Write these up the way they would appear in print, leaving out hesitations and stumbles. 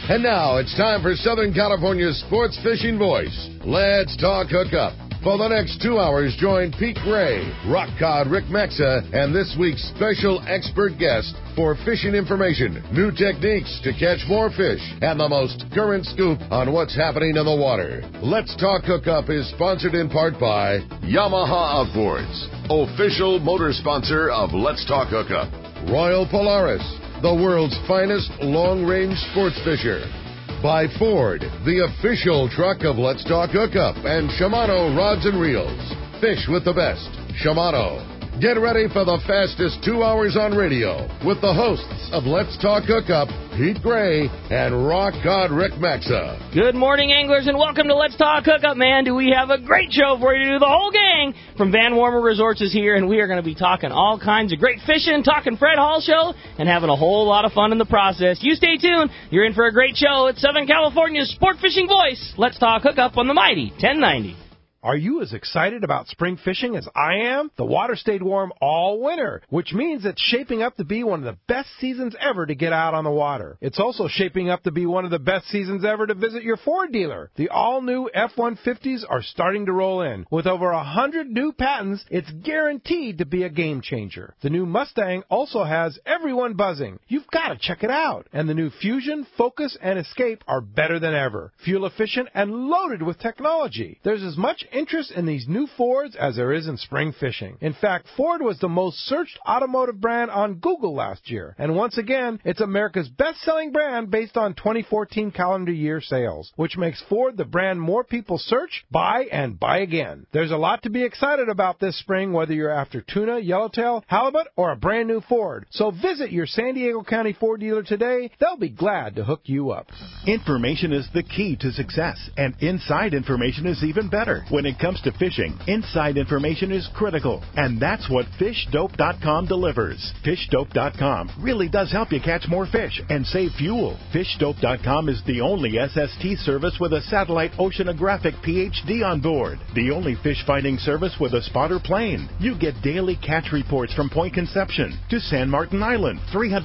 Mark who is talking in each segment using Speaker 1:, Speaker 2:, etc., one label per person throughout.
Speaker 1: And now it's time for Southern California's sports fishing voice. Let's talk hookup. For the next 2 hours, join Pete Gray, rock cod Rick Maxa, and this week's special expert guest for fishing information, new techniques to catch more fish, and the most current scoop on what's happening in the water. Let's Talk Hookup is sponsored in part by Yamaha Outboards, official motor sponsor of Let's Talk Hookup. Royal Polaris, the world's finest long-range sports fisher. By Ford, the official truck of Let's Talk Hookup, and Shimano Rods and Reels. Fish with the best. Shimano. Get ready for the fastest 2 hours on radio with the hosts of Let's Talk Hookup, Pete Gray and rock god Rick Maxa.
Speaker 2: Good morning, anglers, and welcome to Let's Talk Hookup, man. Do we have a great show for you? The whole gang from Van Warmer Resorts is here, and we are going to be talking all kinds of great fishing, talking Fred Hall Show, and having a whole lot of fun in the process. You stay tuned. You're in for a great show. It's Southern California's sport fishing voice. Let's Talk Hookup on the mighty 1090.
Speaker 3: Are you as excited about spring fishing as I am? The water stayed warm all winter, which means it's shaping up to be one of the best seasons ever to get out on the water. It's also shaping up to be one of the best seasons ever to visit your Ford dealer. The all-new F-150s are starting to roll in. With over 100 new patents, it's guaranteed to be a game changer. The new Mustang also has everyone buzzing. You've got to check it out. And the new Fusion, Focus, and Escape are better than ever. Fuel efficient and loaded with technology. There's as much interest in these new Fords as there is in spring fishing. In fact, Ford was the most searched automotive brand on Google last year. And once again, it's America's best-selling brand based on 2014 calendar year sales, which makes Ford the brand more people search, buy, and buy again. There's a lot to be excited about this spring, whether you're after tuna, yellowtail, halibut, or a brand new Ford. So visit your San Diego County Ford dealer today. They'll be glad to hook you up.
Speaker 4: Information is the key to success, and inside information is even better. When it comes to fishing, inside information is critical, and that's what FishDope.com delivers. FishDope.com really does help you catch more fish and save fuel. FishDope.com is the only SST service with a satellite oceanographic PhD on board, the only fish finding service with a spotter plane. You get daily catch reports from Point Conception to San Martin Island,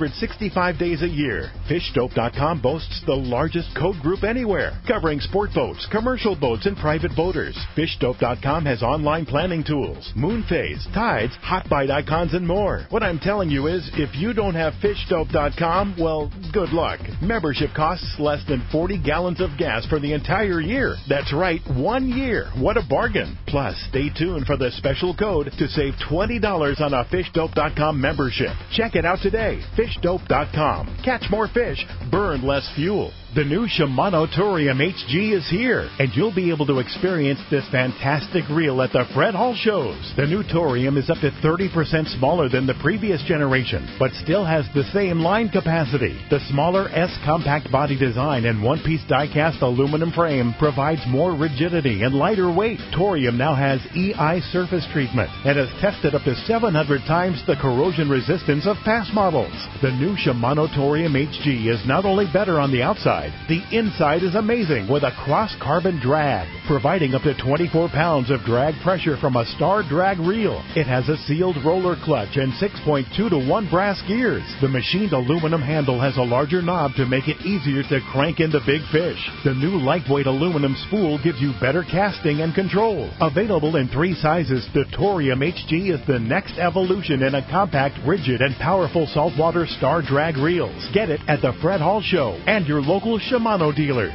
Speaker 4: 365 days a year. FishDope.com boasts the largest code group anywhere, covering sport boats, commercial boats, and private boaters. FishDope.com has online planning tools, moon phase, tides, hot bite icons, and more. What I'm telling you is, if you don't have FishDope.com, well, good luck. Membership costs less than 40 gallons of gas for the entire year. That's right, 1 year. What a bargain. Plus, stay tuned for the special code to save $20 on a FishDope.com membership. Check it out today. FishDope.com. Catch more fish, burn less fuel. The new Shimano Torium HG is here, and you'll be able to experience this fantastic reel at the Fred Hall shows. The new Torium is up to 30% smaller than the previous generation, but still has the same line capacity. The smaller S compact body design and one-piece die-cast aluminum frame provides more rigidity and lighter weight. Torium now has EI surface treatment and has tested up to 700 times the corrosion resistance of past models. The new Shimano Torium HG is not only better on the outside, the inside is amazing with a cross-carbon drag, providing up to 24 pounds of drag pressure from a Star Drag reel. It has a sealed roller clutch and 6.2 to 1 brass gears. The machined aluminum handle has a larger knob to make it easier to crank in the big fish. The new lightweight aluminum spool gives you better casting and control. Available in 3 sizes, the Torium HG is the next evolution in a compact, rigid, and powerful saltwater Star Drag reels. Get it at the Fred Hall Show and your local Shimano dealers.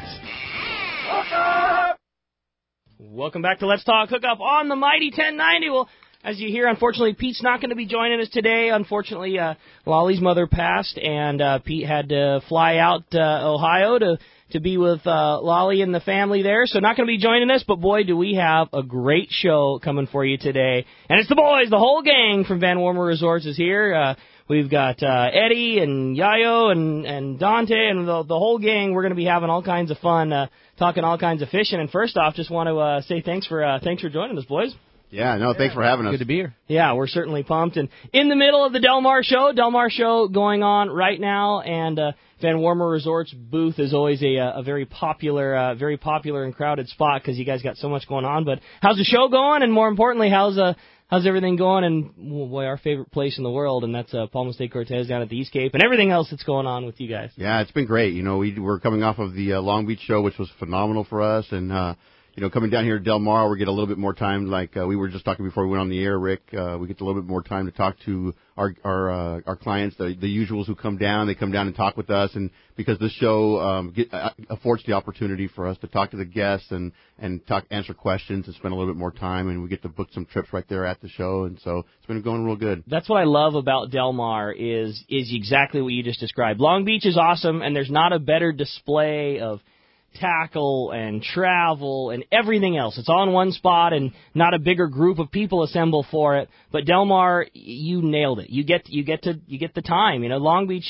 Speaker 2: Welcome back to Let's Talk Hookup on the mighty 1090. Well, as you hear, unfortunately, Pete's not going to be joining us today. Unfortunately, Lolly's mother passed, and Pete had to fly out Ohio to be with Lolly and the family there. So not going to be joining us, but boy, do we have a great show coming for you today. And it's the boys, the whole gang from Van Warmer Resorts is here. We've got Eddie and Yayo and Dante and the whole gang. We're going to be having all kinds of fun, talking all kinds of fishing. And first off, just want to say thanks for joining us, boys.
Speaker 5: Yeah, no, thanks for having us.
Speaker 6: Good to be here.
Speaker 2: Yeah, we're certainly pumped. And in the middle of the Del Mar show going on right now, and Van Wormer Resorts booth is always a very popular and crowded spot because you guys got so much going on. But how's the show going? And more importantly, how's everything going? And boy, our favorite place in the world, and that's Palma State Cortez down at the East Cape, and everything else that's going on with you guys.
Speaker 5: Yeah, it's been great. We're coming off of the Long Beach show, which was phenomenal for us, and coming down here to Del Mar, we get a little bit more time. Like we were just talking before we went on the air, Rick. We get a little bit more time to talk to our clients, the usuals who come down. They come down and talk with us, and because this show affords the opportunity for us to talk to the guests and answer questions and spend a little bit more time, and we get to book some trips right there at the show, and so it's been going real good.
Speaker 2: That's what I love about Del Mar is exactly what you just described. Long Beach is awesome, and there's not a better display of tackle and travel and everything else. It's all in one spot and not a bigger group of people assemble for it. But Del Mar, you nailed it. You get the time. Long Beach,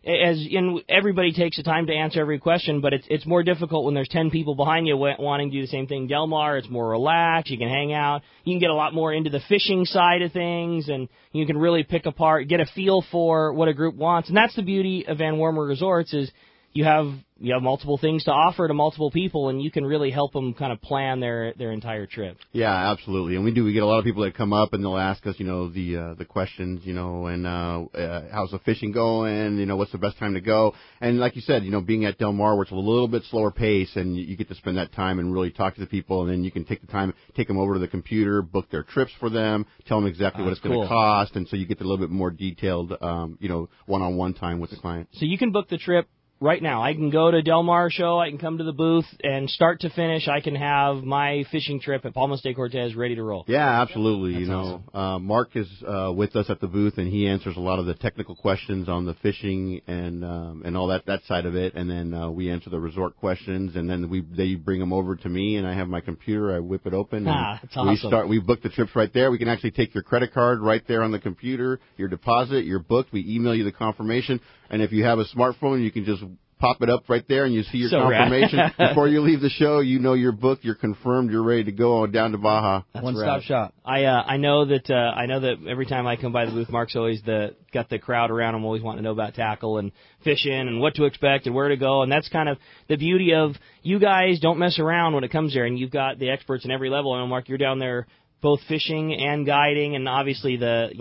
Speaker 2: everybody takes the time to answer every question, but it's more difficult when there's 10 people behind you wanting to do the same thing. Del Mar, it's more relaxed. You can hang out. You can get a lot more into the fishing side of things, and you can really pick apart, get a feel for what a group wants. And that's the beauty of Van Wormer Resorts is you have multiple things to offer to multiple people, and you can really help them kind of plan their entire trip.
Speaker 5: Yeah, absolutely. And we get a lot of people that come up and they'll ask us, the questions, and how's the fishing going? What's the best time to go? And like you said, being at Del Mar, where it's a little bit slower pace, and you get to spend that time and really talk to the people, and then you can take the time, take them over to the computer, book their trips for them, tell them exactly what it's going to cost, and so you get a little bit more detailed, one-on-one time with the client.
Speaker 2: So you can book the trip right now. I can go to Del Mar show, I can come to the booth, and start to finish, I can have my fishing trip at Palma State Cortez ready to roll.
Speaker 5: Yeah, absolutely.
Speaker 2: Awesome.
Speaker 5: Mark is with us at the booth, and he answers a lot of the technical questions on the fishing and all that side of it, and then we answer the resort questions, and then they bring them over to me, and I have my computer, I whip it open, and
Speaker 2: that's awesome.
Speaker 5: we book the trips right there. We can actually take your credit card right there on the computer, your deposit, you're booked, we email you the confirmation, and if you have a smartphone, you can just pop it up right there, and you see your confirmation. Before you leave the show, you're booked, you're confirmed, you're ready to go down to Baja.
Speaker 6: One-stop shop.
Speaker 2: I know that every time I come by the booth, Mark's always got the crowd around him, always wanting to know about tackle and fishing and what to expect and where to go, and that's kind of the beauty of you guys don't mess around when it comes there, and you've got the experts in every level. I know, Mark, you're down there both fishing and guiding, and obviously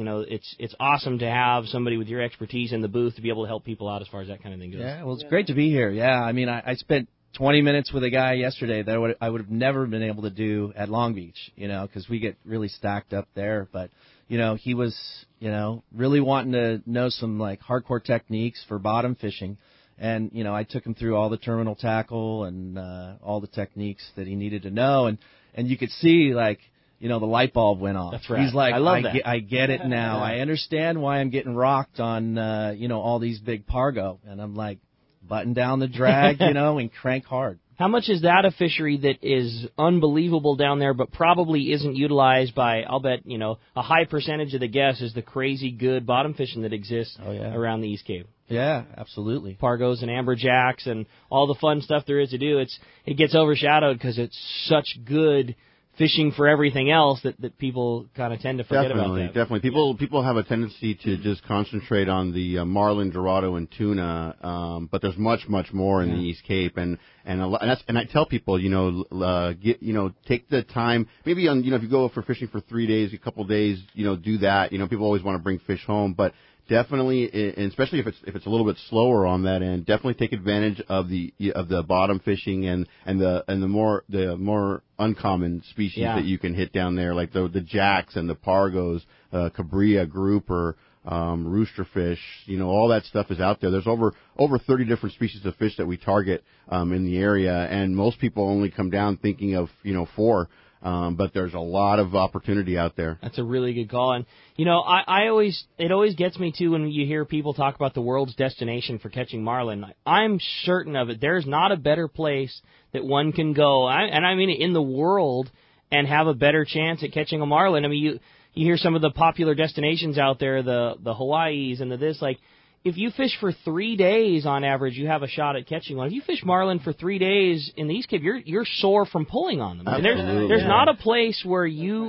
Speaker 2: it's awesome to have somebody with your expertise in the booth to be able to help people out as far as that kind of thing goes.
Speaker 6: Yeah, well, it's great to be here. Yeah, I mean, I spent 20 minutes with a guy yesterday that I would have never been able to do at Long Beach, because we get really stacked up there. But, he was, really wanting to know some, hardcore techniques for bottom fishing. And, I took him through all the terminal tackle and all the techniques that he needed to know. And you could see, the light bulb went off.
Speaker 2: That's right.
Speaker 6: He's like,
Speaker 2: I love that.
Speaker 6: I get it now. I understand why I'm getting rocked on, all these big Pargo. And I'm like, button down the drag, and crank hard.
Speaker 2: How much is that a fishery that is unbelievable down there, but probably isn't utilized by, I'll bet, a high percentage of the guests is the crazy good bottom fishing that exists around the East Cape?
Speaker 6: Yeah, absolutely.
Speaker 2: Pargos and amberjacks and all the fun stuff there is to do. It gets overshadowed because it's such good fishing for everything else that people kind of tend to forget about that.
Speaker 5: Definitely. People have a tendency to just concentrate on the marlin, dorado, and tuna, but there's much, much more in the East Cape, and I tell people, take the time, maybe on, if you go for fishing for 3 days, a couple days, do that. People always want to bring fish home, but definitely, and especially if it's a little bit slower on that end, definitely take advantage of the bottom fishing and the more uncommon species that you can hit down there, like the jacks and the pargos, cabria, grouper, roosterfish, all that stuff is out there. There's over 30 different species of fish that we target in the area, and most people only come down thinking of 4. But there's a lot of opportunity out there.
Speaker 2: That's a really good call. And, it always gets me, too, when you hear people talk about the world's destination for catching marlin. I'm certain of it. There's not a better place that one can go, and I mean in the world, and have a better chance at catching a marlin. I mean, you hear some of the popular destinations out there, the Hawaiis and the this, if you fish for 3 days on average, you have a shot at catching one. If you fish marlin for 3 days in the East Cape, you're sore from pulling on them. And there's not a place where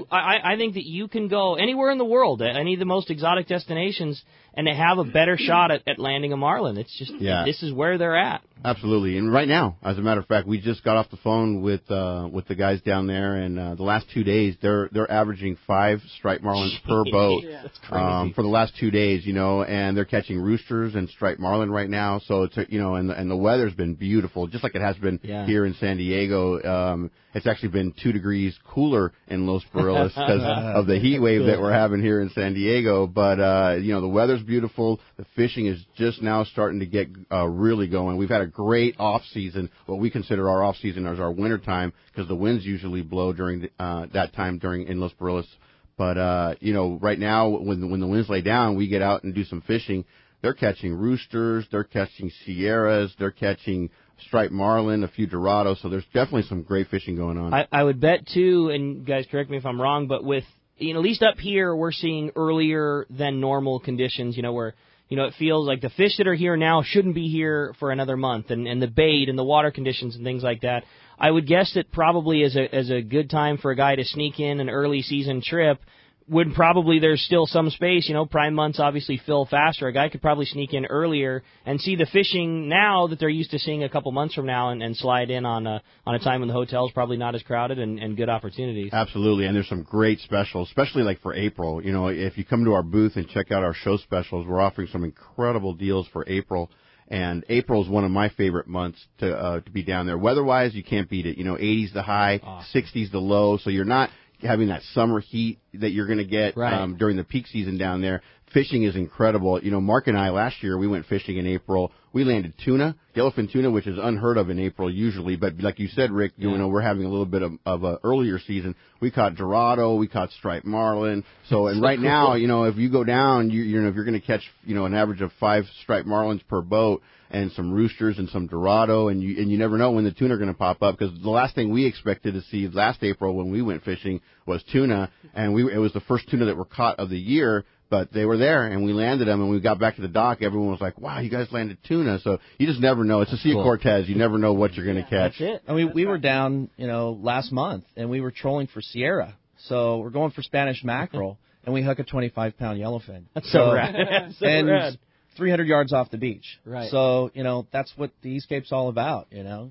Speaker 2: I think that you can go anywhere in the world, at any of the most exotic destinations, and to have a better shot at landing a marlin. It's just this is where they're at.
Speaker 5: Absolutely, and right now, as a matter of fact, we just got off the phone with the guys down there, and the last 2 days they're averaging 5 striped marlins per boat.
Speaker 2: That's crazy.
Speaker 5: For the last 2 days, and they're catching roosters and striped marlin right now. So it's and the weather's been beautiful, just like it has been here in San Diego. It's actually been 2 degrees cooler in Los Barriles because of the heat wave that we're having here in San Diego. But the weather's beautiful. The fishing is just now starting to get really going. We've had a great off season. What we consider our off season is our winter time, because the winds usually blow during that time in Los Barriles. But right now when the winds lay down, we get out and do some fishing. They're catching roosters, they're catching sierras, they're catching striped marlin, a few dorados. So there's definitely some great fishing going on.
Speaker 2: I would bet too, and guys correct me if I'm wrong, but with at least up here we're seeing earlier than normal conditions. Where it feels like the fish that are here now shouldn't be here for another month, and the bait and the water conditions and things like that. I would guess that probably as a good time for a guy to sneak in an early season trip, when probably there's still some space. Prime months obviously fill faster. A guy could probably sneak in earlier and see the fishing now that they're used to seeing a couple months from now, and slide in on a time when the hotel's probably not as crowded and good opportunities.
Speaker 5: Absolutely, and there's some great specials, especially like for April. If you come to our booth and check out our show specials, we're offering some incredible deals for April. And April is one of my favorite months to be down there. Weather-wise, you can't beat it. 80s the high, 60s the low, so you're not having that summer heat that you're going to get during the peak season down there. Fishing is incredible. Mark and I last year, we went fishing in April. We landed tuna, yellowfin tuna, which is unheard of in April usually. But like you said, Rick, we're having a little bit of a earlier season. We caught dorado, we caught striped marlin. So and right now, if you go down, if you're going to catch, an average of 5 striped marlins per boat, and some roosters and some dorado, and you never know when the tuna are going to pop up, because the last thing we expected to see last April when we went fishing was tuna, and it was the first tuna that were caught of the year. But they were there, and we landed them, and we got back to the dock. Everyone was like, wow, you guys landed tuna. So you just never know. It's a Sea of Cortez. You never know what you're going to catch.
Speaker 2: That's it.
Speaker 6: I mean, we were down, last month, and we were trolling for Sierra. So we're going for Spanish mackerel, and we hook a 25-pound yellowfin.
Speaker 2: That's so rad.
Speaker 6: And
Speaker 2: rad.
Speaker 6: 300 yards off the beach.
Speaker 2: Right.
Speaker 6: So, that's what the East Cape's all about,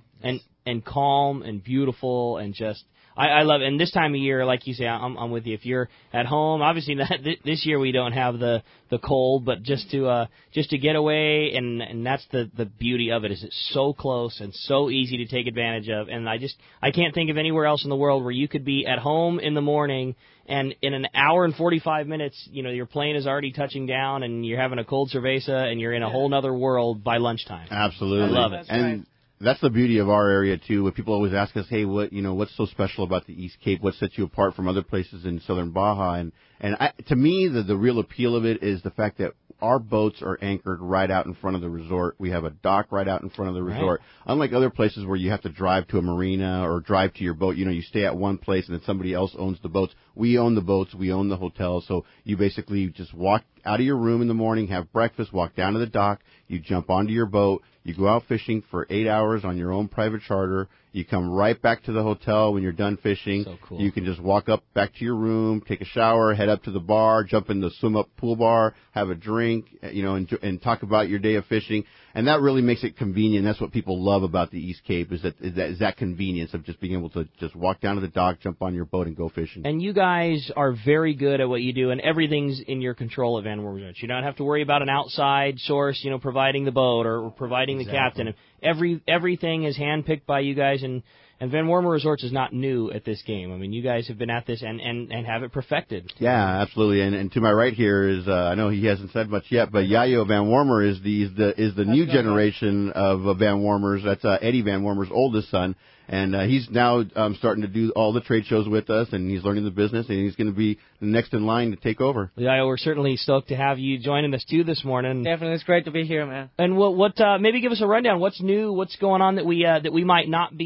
Speaker 2: And calm and beautiful and just... I love it. And this time of year, like you say, I'm with you. If you're at home, obviously this year we don't have the cold, but just to get away, and that's the beauty of it, is it's so close and so easy to take advantage of. And I can't think of anywhere else in the world where you could be at home in the morning, and in an hour and 45 minutes, your plane is already touching down, and you're having a cold cerveza, and you're in a whole nother world by lunchtime.
Speaker 5: Absolutely.
Speaker 2: I love it.
Speaker 5: And that's the beauty of our area too. When people always ask us, "Hey, what's so special about the East Cape? What sets you apart from other places in Southern Baja?" To me, the real appeal of it is the fact that our boats are anchored right out in front of the resort. We have a dock right out in front of the resort. Right. Unlike other places where you have to drive to a marina or drive to your boat, you stay at one place and then somebody else owns the boats. We own the boats. We own the hotel. So you basically just walk out of your room in the morning, have breakfast, walk down to the dock, you jump onto your boat, you go out fishing for 8 hours on your own private charter. You come right back to the hotel when you're done fishing.
Speaker 2: So cool.
Speaker 5: You can just walk up back to your room, take a shower, head up to the bar, jump in the swim-up pool bar, have a drink, and talk about your day of fishing. And that really makes it convenient. That's what people love about the East Cape, is that convenience of just being able to just walk down to the dock, jump on your boat, and go fishing.
Speaker 2: And you guys are very good at what you do, and everything's in your control at Van Wormer Resorts. You don't have to worry about an outside source, providing the boat or providing the captain. Everything is handpicked by you guys, and Van Wormer Resorts is not new at this game. I mean, you guys have been at this and have it perfected.
Speaker 5: Yeah, absolutely. And to my right here is I know he hasn't said much yet, but Yayo Van Wormer is the new generation of Van Wormers. That's Eddie Van Wormer's oldest son. And he's now starting to do all the trade shows with us, and he's learning the business, and he's going to be the next in line to take over.
Speaker 2: Yeah, we're certainly stoked to have you joining us, too, this morning.
Speaker 7: Definitely. It's great to be here, man.
Speaker 2: And what maybe give us a rundown. What's new? What's going on that we might not be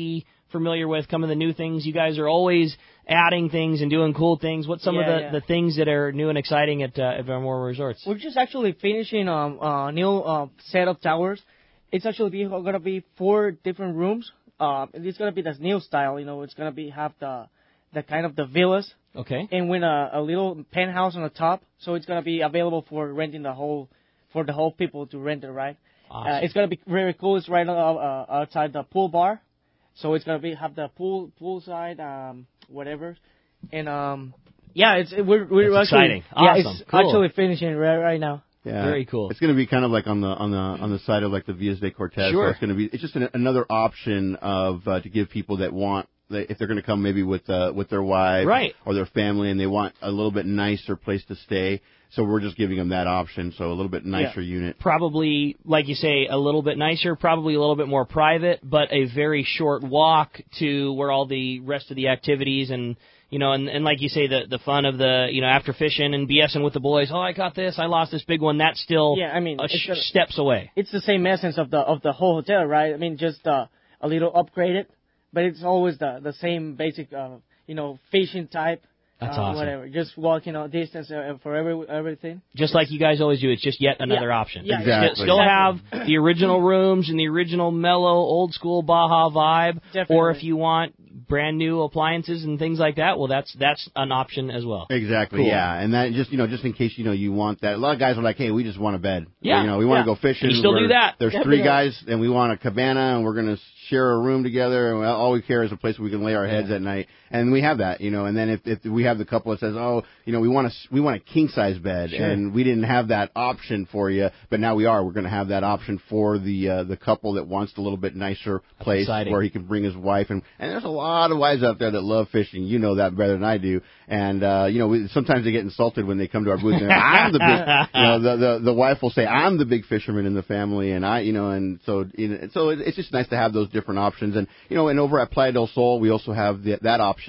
Speaker 2: familiar with, some of the new things. You guys are always adding things and doing cool things. What's some of the things that are new and exciting at Van Wormer Resorts?
Speaker 7: We're just actually finishing a new set of towers. It's actually going to be 4 different rooms. It's going to be the new style. It's going to have the kind of the villas.
Speaker 2: Okay.
Speaker 7: And with a little penthouse on the top, so it's going to be available for renting the whole people to rent it, right?
Speaker 2: Awesome.
Speaker 7: It's going to be very cool. It's right outside the pool bar, so it's going to have the poolside, whatever, and we're
Speaker 2: exciting.
Speaker 7: Actually,
Speaker 2: awesome.
Speaker 7: it's
Speaker 2: cool.
Speaker 7: actually finishing right now.
Speaker 5: Yeah,
Speaker 2: very cool.
Speaker 5: It's going to be kind of like on the side of like the Villas de Cortez.
Speaker 2: Sure.
Speaker 5: So it's going to be just another option of to give people that want. If they're going to come maybe with their wife
Speaker 2: right.
Speaker 5: or their family and they want a little bit nicer place to stay, so we're just giving them that option, so a little bit nicer unit.
Speaker 2: Probably, like you say, a little bit nicer, probably a little bit more private, but a very short walk to where all the rest of the activities and like you say, the fun of the, after fishing and BSing with the boys, I got this, I lost this big one, that's still steps away.
Speaker 7: It's the same essence of the whole hotel, right? I mean, just a little upgraded. But it's always the same basic, fishing type.
Speaker 2: That's awesome.
Speaker 7: Whatever. Just walking distance for everything.
Speaker 2: Just like you guys always do. It's just yet another option.
Speaker 7: Yeah,
Speaker 5: exactly.
Speaker 2: Still have the original rooms and the original mellow, old school Baja vibe.
Speaker 7: Definitely.
Speaker 2: Or if you want brand new appliances and things like that, well, that's an option as well.
Speaker 5: Exactly.
Speaker 2: Cool.
Speaker 5: Yeah, and that just just in case you want that. A lot of guys are like, hey, we just want a bed.
Speaker 2: Yeah.
Speaker 5: We want to go fishing.
Speaker 2: You still do that.
Speaker 5: There's 3 guys and we want a cabana and we're gonna share a room together and all we care is a place where we can lay our heads at night. And we have that, and then if we have the couple that says, we want a king size bed,
Speaker 2: sure.
Speaker 5: and we didn't have that option for you, but now we're going to have that option for the couple that wants a little bit nicer place where he can bring his wife, and there's a lot of wives out there that love fishing, that better than I do, and sometimes they get insulted when they come to our booth and I'm the big, the wife will say I'm the big fisherman in the family, and so it's just nice to have those different options, and over at Playa del Sol we also have that option.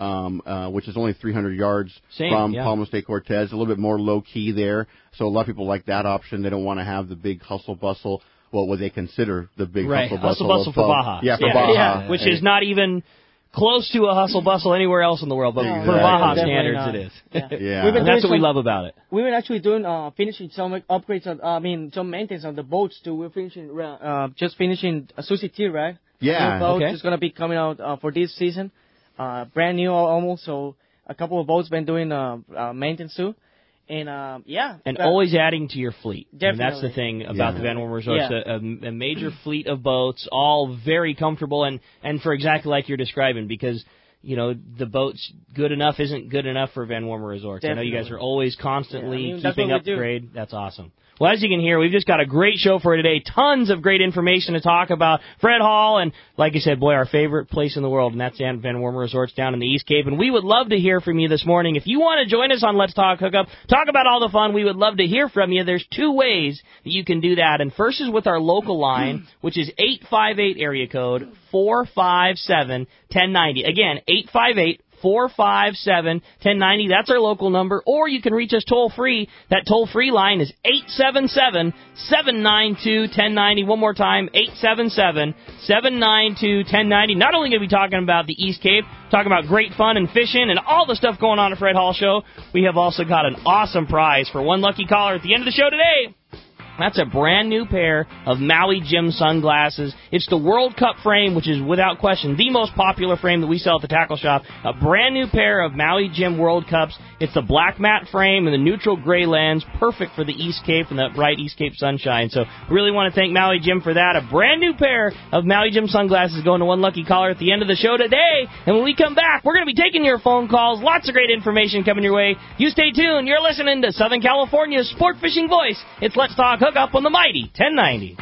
Speaker 5: Which is only 300 yards from Palmas de Cortez, a little bit more low-key there. So a lot of people like that option. They don't want to have the big hustle-bustle, what they consider the big hustle-bustle
Speaker 2: for Baja.
Speaker 5: Yeah, for Baja.
Speaker 2: Yeah. Which is not even close to a hustle-bustle anywhere else in the world, but for Baja standards it is.
Speaker 5: Yeah.
Speaker 2: And that's what we love about it.
Speaker 7: We've been actually finishing some upgrades, some maintenance on the boats, too. We're finishing, just finishing Susi T, right?
Speaker 5: Yeah.
Speaker 7: Boat is going to be coming out for this season. Brand new almost, so a couple of boats been doing maintenance too, and
Speaker 2: and always adding to your fleet.
Speaker 7: Definitely,
Speaker 2: and that's the thing about the Van Wormer Resorts. A major fleet of boats, all very comfortable, and for exactly like you're describing, because the boat's good enough isn't good enough for Van Wormer Resorts.
Speaker 7: Definitely.
Speaker 2: I know you guys are always constantly
Speaker 7: keeping
Speaker 2: up grade. That's awesome. Well, as you can hear, we've just got a great show for you today. Tons of great information to talk about. Fred Hall, and like I said, our favorite place in the world, and that's Van Wormer Resorts down in the East Cape. And we would love to hear from you this morning. If you want to join us on Let's Talk Hookup, talk about all the fun, we would love to hear from you. There's 2 ways that you can do that. And first is with our local line, which is 858 area code 457-1090. Again, 858-457-1090. That's our local number. Or you can reach us toll-free. That toll-free line is 877-792-1090. One more time, 877-792-1090. Not only going to be talking about the East Cape, talking about great fun and fishing and all the stuff going on at Fred Hall Show, we have also got an awesome prize for one lucky caller at the end of the show today. That's a brand new pair of Maui Jim sunglasses. It's the World Cup frame, which is without question the most popular frame that we sell at the tackle shop. A brand new pair of Maui Jim World Cups. It's the black matte frame and the neutral gray lens, perfect for the East Cape and the bright East Cape sunshine. So really want to thank Maui Jim for that. A brand new pair of Maui Jim sunglasses going to one lucky caller at the end of the show today. And when we come back, we're going to be taking your phone calls. Lots of great information coming your way. You stay tuned. You're listening to Southern California's sport fishing voice. It's Let's Talk Hookup on the mighty 1090.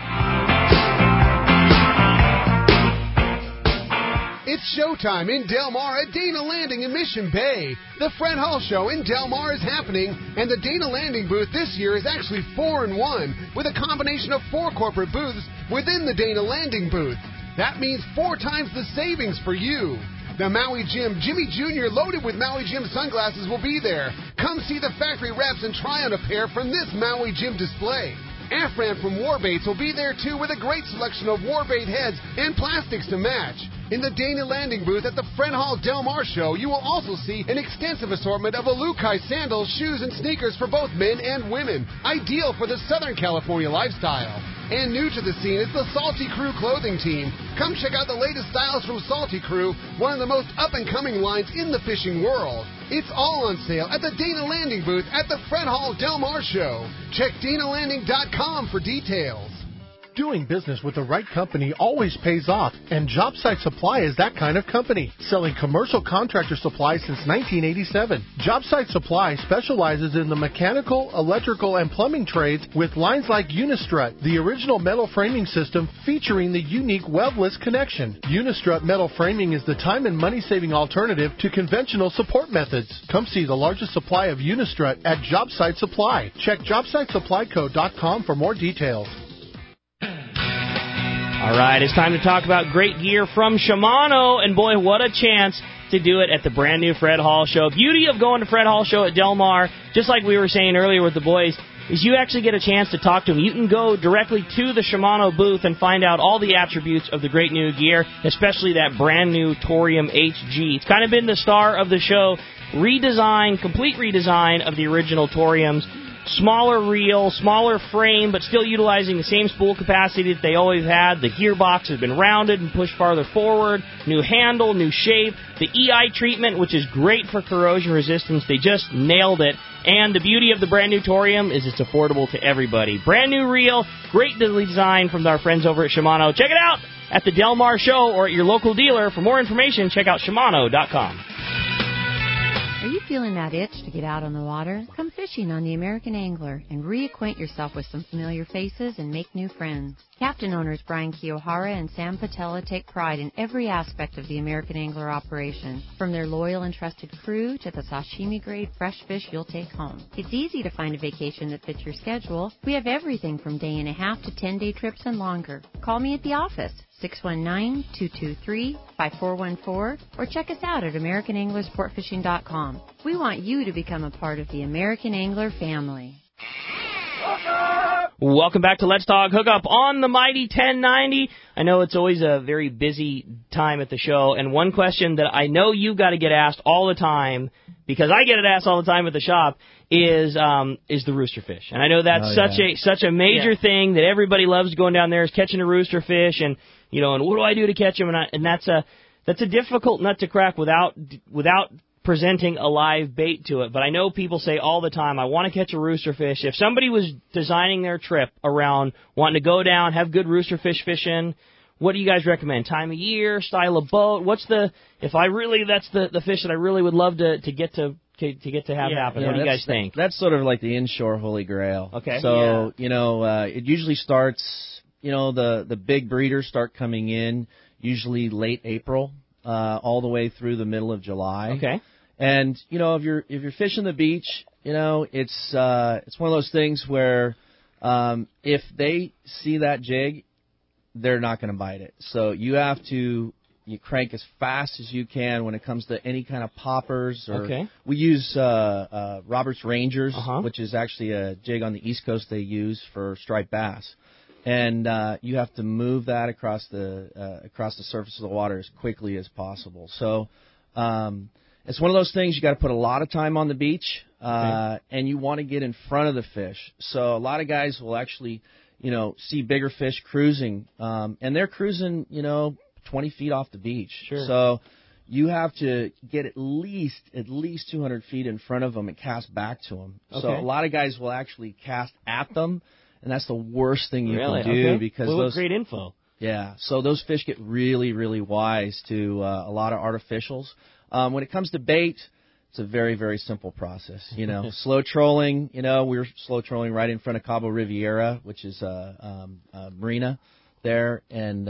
Speaker 8: It's showtime in Del Mar at Dana Landing in Mission Bay. The Fred Hall Show in Del Mar is happening, and the Dana Landing booth this year is actually 4-in-1, with a combination of 4 corporate booths within the Dana Landing booth. That means 4 times the savings for you. The Maui Jim Jimmy Jr. loaded with Maui Jim sunglasses will be there. Come see the factory reps and try on a pair from this Maui Jim display. Afran from Warbaits will be there too with a great selection of Warbait heads and plastics to match. In the Dana Landing booth at the Fred Hall Del Mar show, you will also see an extensive assortment of Alukai sandals, shoes, and sneakers for both men and women, ideal for the Southern California lifestyle. And new to the scene is the Salty Crew clothing team. Come check out the latest styles from Salty Crew, one of the most up-and-coming lines in the fishing world. It's all on sale at the Dana Landing booth at the Fred Hall Del Mar show. Check DanaLanding.com for details.
Speaker 9: Doing business with the right company always pays off, and JobSite Supply is that kind of company, selling commercial contractor supply since 1987. JobSite Supply specializes in the mechanical, electrical, and plumbing trades with lines like Unistrut, the original metal framing system featuring the unique webless connection. Unistrut metal framing is the time and money-saving alternative to conventional support methods. Come see the largest supply of Unistrut at JobSite Supply. Check JobSiteSupplyCo.com for more details.
Speaker 2: All right, it's time to talk about great gear from Shimano, and boy, what a chance to do it at the brand new Fred Hall show. Beauty of going to Fred Hall show at Del Mar, just like we were saying earlier with the boys, is you actually get a chance to talk to them. You can go directly to the Shimano booth and find out all the attributes of the great new gear, especially that brand new Torium HG. It's kind of been the star of the show, complete redesign of the original Toriums. Smaller reel, smaller frame, but still utilizing the same spool capacity that they always had. The gearbox has been rounded and pushed farther forward. New handle, new shape. The EI treatment, which is great for corrosion resistance. They just nailed it. And the beauty of the brand new Torium is it's affordable to everybody. Brand new reel, great design from our friends over at Shimano. Check it out at the Del Mar show or at your local dealer. For more information, check out Shimano.com.
Speaker 10: Are you feeling that itch to get out on the water? Come fishing on the American Angler and reacquaint yourself with some familiar faces and make new friends. Captain owners Brian Kiyohara and Sam Patella take pride in every aspect of the American Angler operation, from their loyal and trusted crew to the sashimi-grade fresh fish you'll take home. It's easy to find a vacation that fits your schedule. We have everything from day and a half to 10-day trips and longer. Call me at the office, 619-223-5414, or check us out at AmericanAnglerSportFishing.com. We want you to become a part of the American Angler family.
Speaker 2: Welcome back to Let's Talk Hookup on the Mighty 1090. I know it's always a very busy time at the show, and one question that I know you've got to get asked all the time, because I get it asked all the time at the shop, is the rooster fish. And I know that's such a major thing that everybody loves going down there is catching a rooster fish, and and what do I do to catch them? And that's a difficult nut to crack without presenting a live bait to it. But I know people say all the time, I want to catch a rooster fish. If somebody was designing their trip around wanting to go down, have good rooster fish fishing, what do you guys recommend? Time of year, style of boat? That's the fish that I really would love to get to have happen. What do you guys think?
Speaker 6: That's sort of like the inshore holy grail.
Speaker 2: Okay.
Speaker 6: So, it usually starts, the big breeders start coming in usually late April, all the way through the middle of July.
Speaker 2: Okay.
Speaker 6: And, if you're fishing the beach, it's one of those things where if they see that jig, they're not going to bite it. So you have to crank as fast as you can when it comes to any kind of poppers. We use Robert's Rangers, which is actually a jig on the East Coast they use for striped bass. And you have to move that across the surface of the water as quickly as possible. So it's one of those things you got to put a lot of time on the beach, and you want to get in front of the fish. So a lot of guys will actually, see bigger fish cruising, and they're cruising, 20 feet off the beach.
Speaker 2: Sure.
Speaker 6: So you have to get at least 200 feet in front of them and cast back to them. Okay. So a lot of guys will actually cast at them, and that's the worst thing you can do because
Speaker 2: those great info.
Speaker 6: Yeah, so those fish get really, really wise to a lot of artificials. When it comes to bait, it's a very, very simple process. Slow trolling. We were slow trolling right in front of Cabo Riviera, which is a marina there, and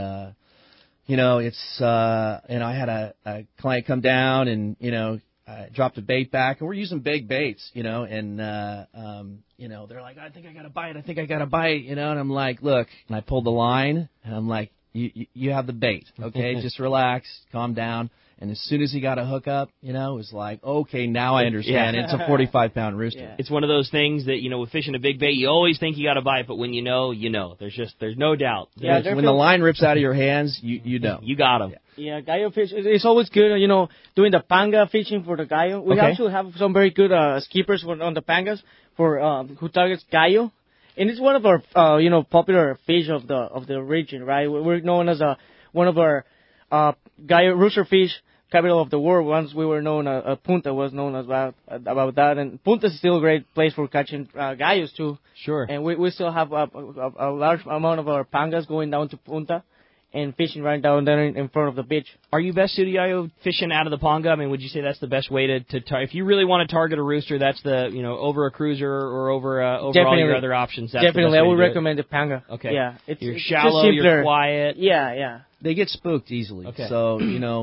Speaker 6: it's and I had a client come down and dropped a bait back, and we're using big baits, and they're like, I think I got a bite, and I'm like, look, and I pulled the line, and I'm like, you have the bait, okay? Just relax, calm down. And as soon as he got a hook up, it was like, okay, now I understand. It's a 45-pound rooster.
Speaker 2: Yeah. It's one of those things that, with fishing a big bait, you always think you got to bite, but when you know, you know. There's no doubt.
Speaker 6: Yeah, when the line rips out of your hands, you know.
Speaker 2: You got him.
Speaker 7: Yeah, gallo fish. It's always good, doing the panga fishing for the gallo. We actually have some very good skippers on the pangas for who targets gallo. And it's one of our, popular fish of the region, right? We're known as one of our gallo rooster fish capital of the world. Once we were known, Punta was known as about that, and Punta is still a great place for catching gallos too.
Speaker 2: Sure.
Speaker 7: And we still have a large amount of our pangas going down to Punta and fishing right down there in front of the beach.
Speaker 2: Are you best suited, Yayo, fishing out of the panga? I mean, would you say that's the best way to if you really want to target a rooster, that's the over a cruiser or over all your other options? That's
Speaker 7: definitely, I would recommend the panga.
Speaker 2: Okay.
Speaker 7: Yeah,
Speaker 2: you're shallow, you're quiet.
Speaker 7: Yeah.
Speaker 6: They get spooked easily.
Speaker 2: Okay.
Speaker 6: So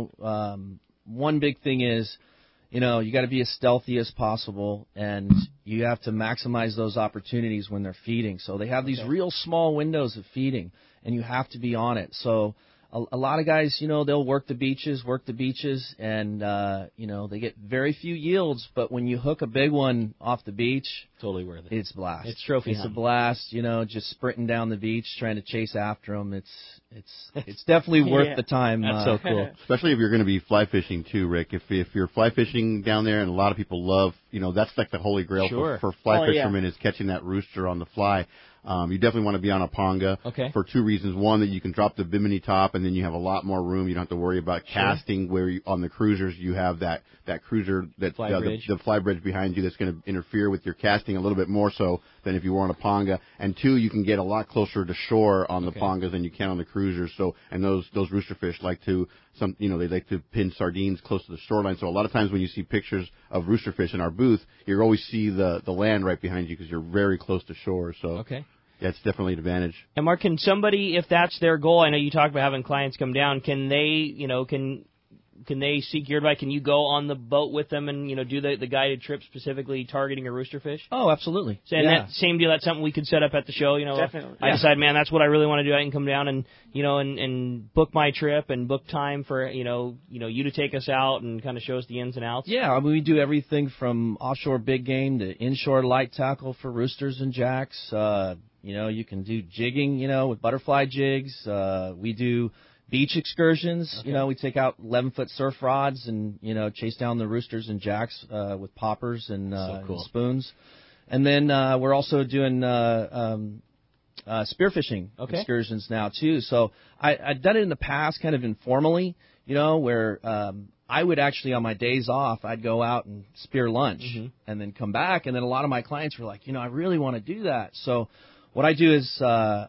Speaker 6: one big thing is, you got to be as stealthy as possible, and you have to maximize those opportunities when they're feeding. So they have these real small windows of feeding, and you have to be on it. So a lot of guys, they'll work the beaches, and, they get very few yields. But when you hook a big one off the beach,
Speaker 2: totally worth it.
Speaker 6: It's a blast.
Speaker 2: It's trophy
Speaker 6: It's
Speaker 2: hunting.
Speaker 6: a blast, just sprinting down the beach, trying to chase after them. It's definitely worth the time.
Speaker 2: That's so cool.
Speaker 5: Especially if you're going to be fly fishing too, Rick. If you're fly fishing down there, and a lot of people love, that's like the holy grail for fly fishermen is catching that rooster on the fly. You definitely want to be on a panga for two reasons. One, that you can drop the bimini top, and then you have a lot more room. You don't have to worry about casting where on the cruisers you have that cruiser, the fly bridge behind you that's going to interfere with your casting a little bit more so than if you were on a panga. And two, you can get a lot closer to shore on the pangas than you can on the cruisers. So, and those rooster fish like to they like to pin sardines close to the shoreline. So a lot of times when you see pictures of rooster fish in our booth, you always see the land right behind you because you're very close to shore. So yeah, it's definitely an advantage.
Speaker 2: And Mark, can somebody, if that's their goal, I know you talked about having clients come down, can they, can they seek your advice? Can you go on the boat with them and, do the guided trip specifically targeting a rooster fish?
Speaker 6: Oh, absolutely.
Speaker 2: So, and that same deal, that's something we could set up at the show,
Speaker 7: Definitely.
Speaker 2: I decide, man, that's what I really want to do. I can come down and, and book my trip and book time for, you to take us out and kind of show us the ins and outs.
Speaker 6: Yeah, I mean, we do everything from offshore big game to inshore light tackle for roosters and jacks. You can do jigging, with butterfly jigs. We do beach excursions. We take out 11-foot surf rods and, chase down the roosters and jacks with poppers and, and spoons. And then we're also doing spearfishing excursions now, too. So I've done it in the past kind of informally, where I would actually, on my days off, I'd go out and spear lunch and then come back. And then a lot of my clients were like, I really want to do that. So what I do is,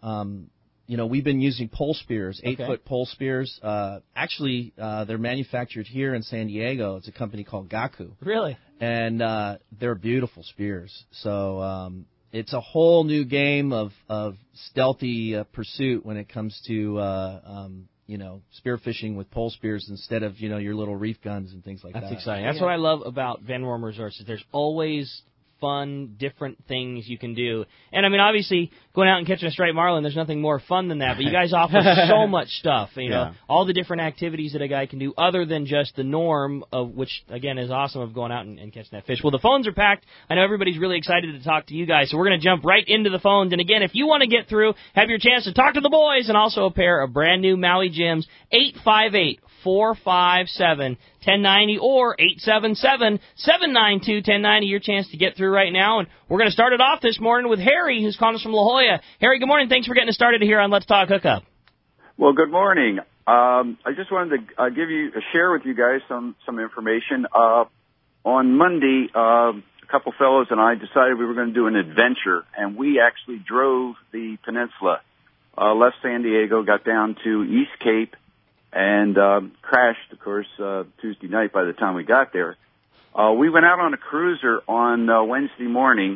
Speaker 6: we've been using pole spears, 8-foot pole spears. Actually, they're manufactured here in San Diego. It's a company called Gaku.
Speaker 2: Really?
Speaker 6: And they're beautiful spears. So it's a whole new game of stealthy pursuit when it comes to spearfishing with pole spears instead of your little reef guns and things like that.
Speaker 2: That's exciting. That's what I love about Van Worm Resorts. Is there's always fun, different things you can do. And, I mean, obviously, going out and catching a striped marlin, there's nothing more fun than that. But you guys offer so much stuff, all the different activities that a guy can do other than just the norm of which, again, is awesome of going out and catching that fish. Well, the phones are packed. I know everybody's really excited to talk to you guys, so we're going to jump right into the phones. And, again, if you want to get through, have your chance to talk to the boys and also a pair of brand-new Maui Gyms, 858-457-1090 or 877-792-1090. Your chance to get through right now. And we're going to start it off this morning with Harry, who's calling us from La Jolla. Harry, good morning. Thanks for getting us started here on Let's Talk Hookup.
Speaker 11: Well, good morning. I just wanted to share with you guys some information. On Monday, a couple fellows and I decided we were going to do an adventure, and we actually drove the peninsula, left San Diego, got down to East Cape, and crashed, of course, Tuesday night by the time we got there. We went out on a cruiser on Wednesday morning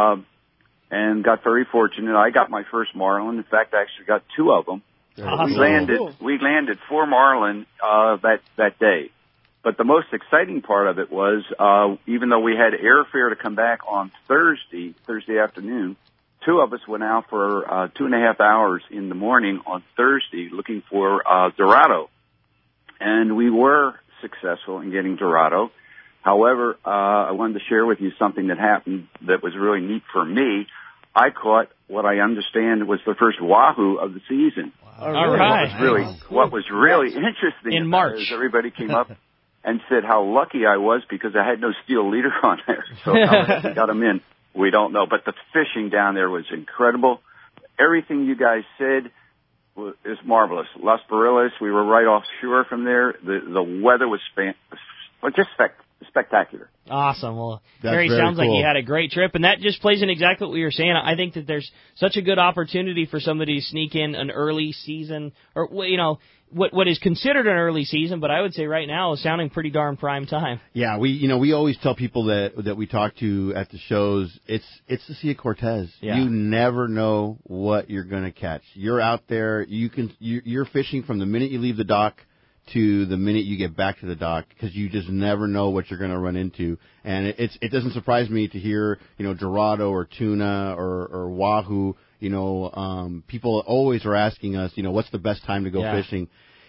Speaker 11: and got very fortunate. I got my first marlin. In fact, I actually got two of them.
Speaker 2: Awesome.
Speaker 11: We landed 4 marlin that day. But the most exciting part of it was, even though we had airfare to come back on Thursday afternoon, two of us went out for 2.5 hours in the morning on Thursday looking for Dorado. And we were successful in getting Dorado. However, I wanted to share with you something that happened that was really neat for me. I caught what I understand was the first wahoo of the season.
Speaker 2: Wow. All right.
Speaker 11: What was really interesting
Speaker 2: in March
Speaker 11: is everybody came up and said how lucky I was because I had no steel leader on there. So how we got them in, we don't know. But the fishing down there was incredible. Everything you guys said is marvelous. Las Barillas, we were right offshore from there. The weather was just spectacular.
Speaker 2: Awesome. Well,
Speaker 5: Harry,
Speaker 2: sounds
Speaker 5: cool.
Speaker 2: like you had a great trip, and that just plays in exactly what we were saying. I think that there's such a good opportunity for somebody to sneak in an early season, or what is considered an early season, but I would say right now is sounding pretty darn prime time.
Speaker 5: Yeah, we always tell people that we talk to at the shows, it's the Sea of Cortez.
Speaker 2: Yeah.
Speaker 5: You never know what you're going to catch. You're out there, you're fishing from the minute you leave the dock to the minute you get back to the dock because you just never know what you're going to run into. And it doesn't surprise me to hear, Dorado or tuna or wahoo. People always are asking us, what's the best time to go fishing?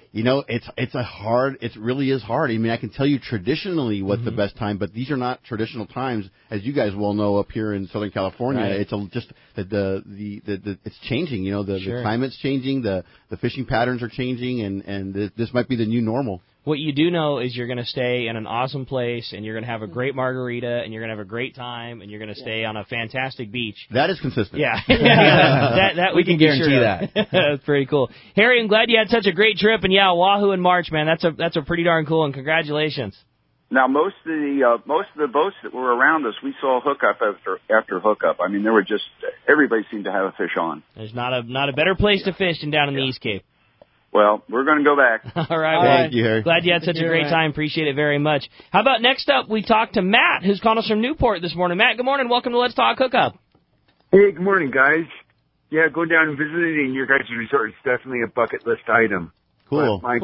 Speaker 5: It really is hard. I mean, I can tell you traditionally what's the best time, but these are not traditional times, as you guys well know up here in Southern California.
Speaker 2: Right.
Speaker 5: It's just the it's changing. The
Speaker 2: Sure.
Speaker 5: climate's changing, the fishing patterns are changing, and this might be the new normal.
Speaker 2: What you do know is you're going to stay in an awesome place, and you're going to have a great margarita, and you're going to have a great time, and you're going to stay on a fantastic beach.
Speaker 5: That is consistent.
Speaker 2: Yeah. That
Speaker 6: we can guarantee that.
Speaker 2: That's pretty cool. Harry, I'm glad you had such a great trip, and Wahoo in March, man. That's a pretty darn cool, and congratulations.
Speaker 11: Now, most of the boats that were around us, we saw hookup after hookup. I mean, everybody seemed to have a fish on.
Speaker 2: There's not a better place to fish than down in the East Cape.
Speaker 11: Well, we're going to go back.
Speaker 2: All right.
Speaker 5: Well, thank you, Harry.
Speaker 2: Glad you had such a great time. Appreciate it very much. How about next up, we talked to Matt, who's calling us from Newport this morning. Matt, good morning. Welcome to Let's Talk Hookup.
Speaker 12: Hey, good morning, guys. Yeah, going down and visiting your guys' resort is definitely a bucket list item.
Speaker 5: Cool.
Speaker 12: My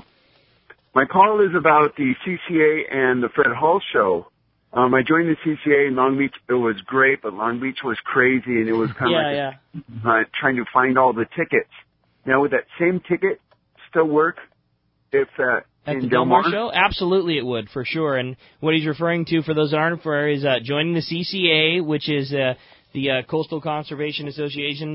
Speaker 12: call is about the CCA and the Fred Hall show. I joined the CCA in Long Beach. It was great, but Long Beach was crazy, and it was kind of trying to find all the tickets. Now, would that same ticket still work if
Speaker 2: at
Speaker 12: in
Speaker 2: the Del Mar show? Absolutely, it would, for sure. And what he's referring to, for those that aren't aware, is joining the CCA, which is the Coastal Conservation Association,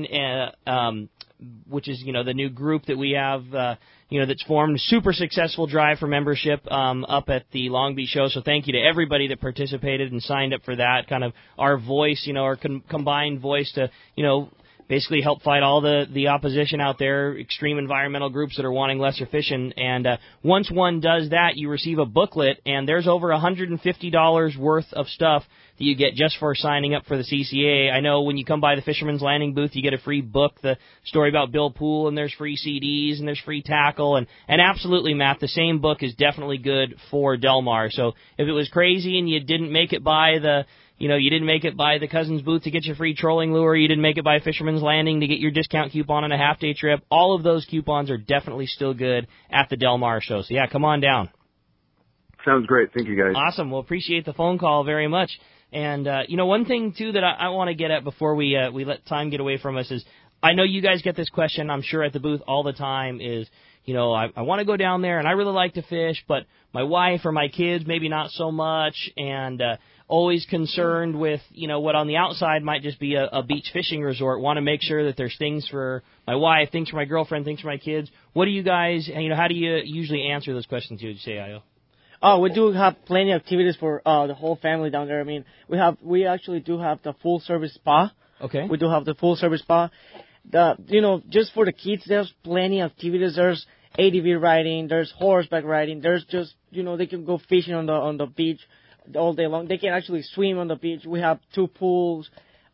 Speaker 2: which is the new group that we have, that's formed. Super successful drive for membership up at the Long Beach show. So thank you to everybody that participated and signed up for that. Kind of our voice, our combined voice to basically help fight all the opposition out there, extreme environmental groups that are wanting lesser fishing. And once one does that, you receive a booklet, and there's over $150 worth of stuff that you get just for signing up for the CCA. I know when you come by the Fisherman's Landing booth, you get a free book, the story about Bill Poole, and there's free CDs, and there's free tackle. And absolutely, Matt, the same book is definitely good for Del Mar. So if it was crazy and you didn't make it by you didn't make it by the Cousins booth to get your free trolling lure, you didn't make it by Fisherman's Landing to get your discount coupon on a half-day trip, all of those coupons are definitely still good at the Del Mar show. So, come on down.
Speaker 12: Sounds great. Thank you, guys.
Speaker 2: Awesome. Well, appreciate the phone call very much. And, one thing, too, that I want to get at before we let time get away from us is, I know you guys get this question, I'm sure, at the booth all the time is, I want to go down there, and I really like to fish, but my wife or my kids maybe not so much, and always concerned with, what on the outside might just be a beach fishing resort. Want to make sure that there's things for my wife, things for my girlfriend, things for my kids. What do you guys, how do you usually answer those questions, you would say, Ayo?
Speaker 7: Oh, we do have plenty of activities for the whole family down there. I mean, we actually do have the full service spa.
Speaker 2: Okay.
Speaker 7: We do have the full service spa. Just for the kids, there's plenty of activities. There's ATV riding, there's horseback riding, there's just, they can go fishing on the beach all day long. They can actually swim on the beach. We have 2 pools.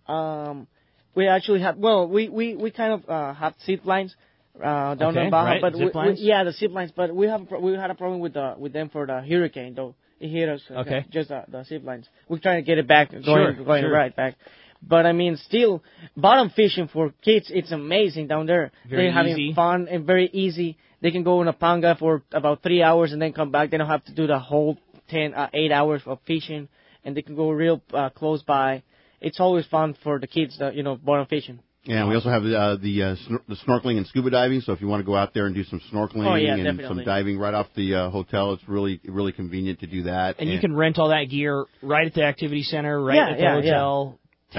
Speaker 7: We actually have, we kind of have zip lines down in Baja,
Speaker 2: right.
Speaker 7: but
Speaker 2: zip lines?
Speaker 7: the zip lines. But we had a problem with them for the hurricane, though. It hit us.
Speaker 2: Okay.
Speaker 7: Just the zip lines. We're trying to get it back, going right back. But I mean, still, bottom fishing for kids, it's amazing down there.
Speaker 2: Very
Speaker 7: They're having
Speaker 2: easy.
Speaker 7: fun and very easy. They can go in a panga for about 3 hours and then come back. They don't have to do the whole 8 hours of fishing, and they can go real close by. it's always fun for the kids that, bottom fishing.
Speaker 5: Yeah, we also have the snorkeling and scuba diving. So if you want to go out there and do some snorkeling and
Speaker 7: definitely.
Speaker 5: some diving right off the hotel, it's really convenient to do that.
Speaker 2: And you can rent all that gear right at the activity center, right at the hotel.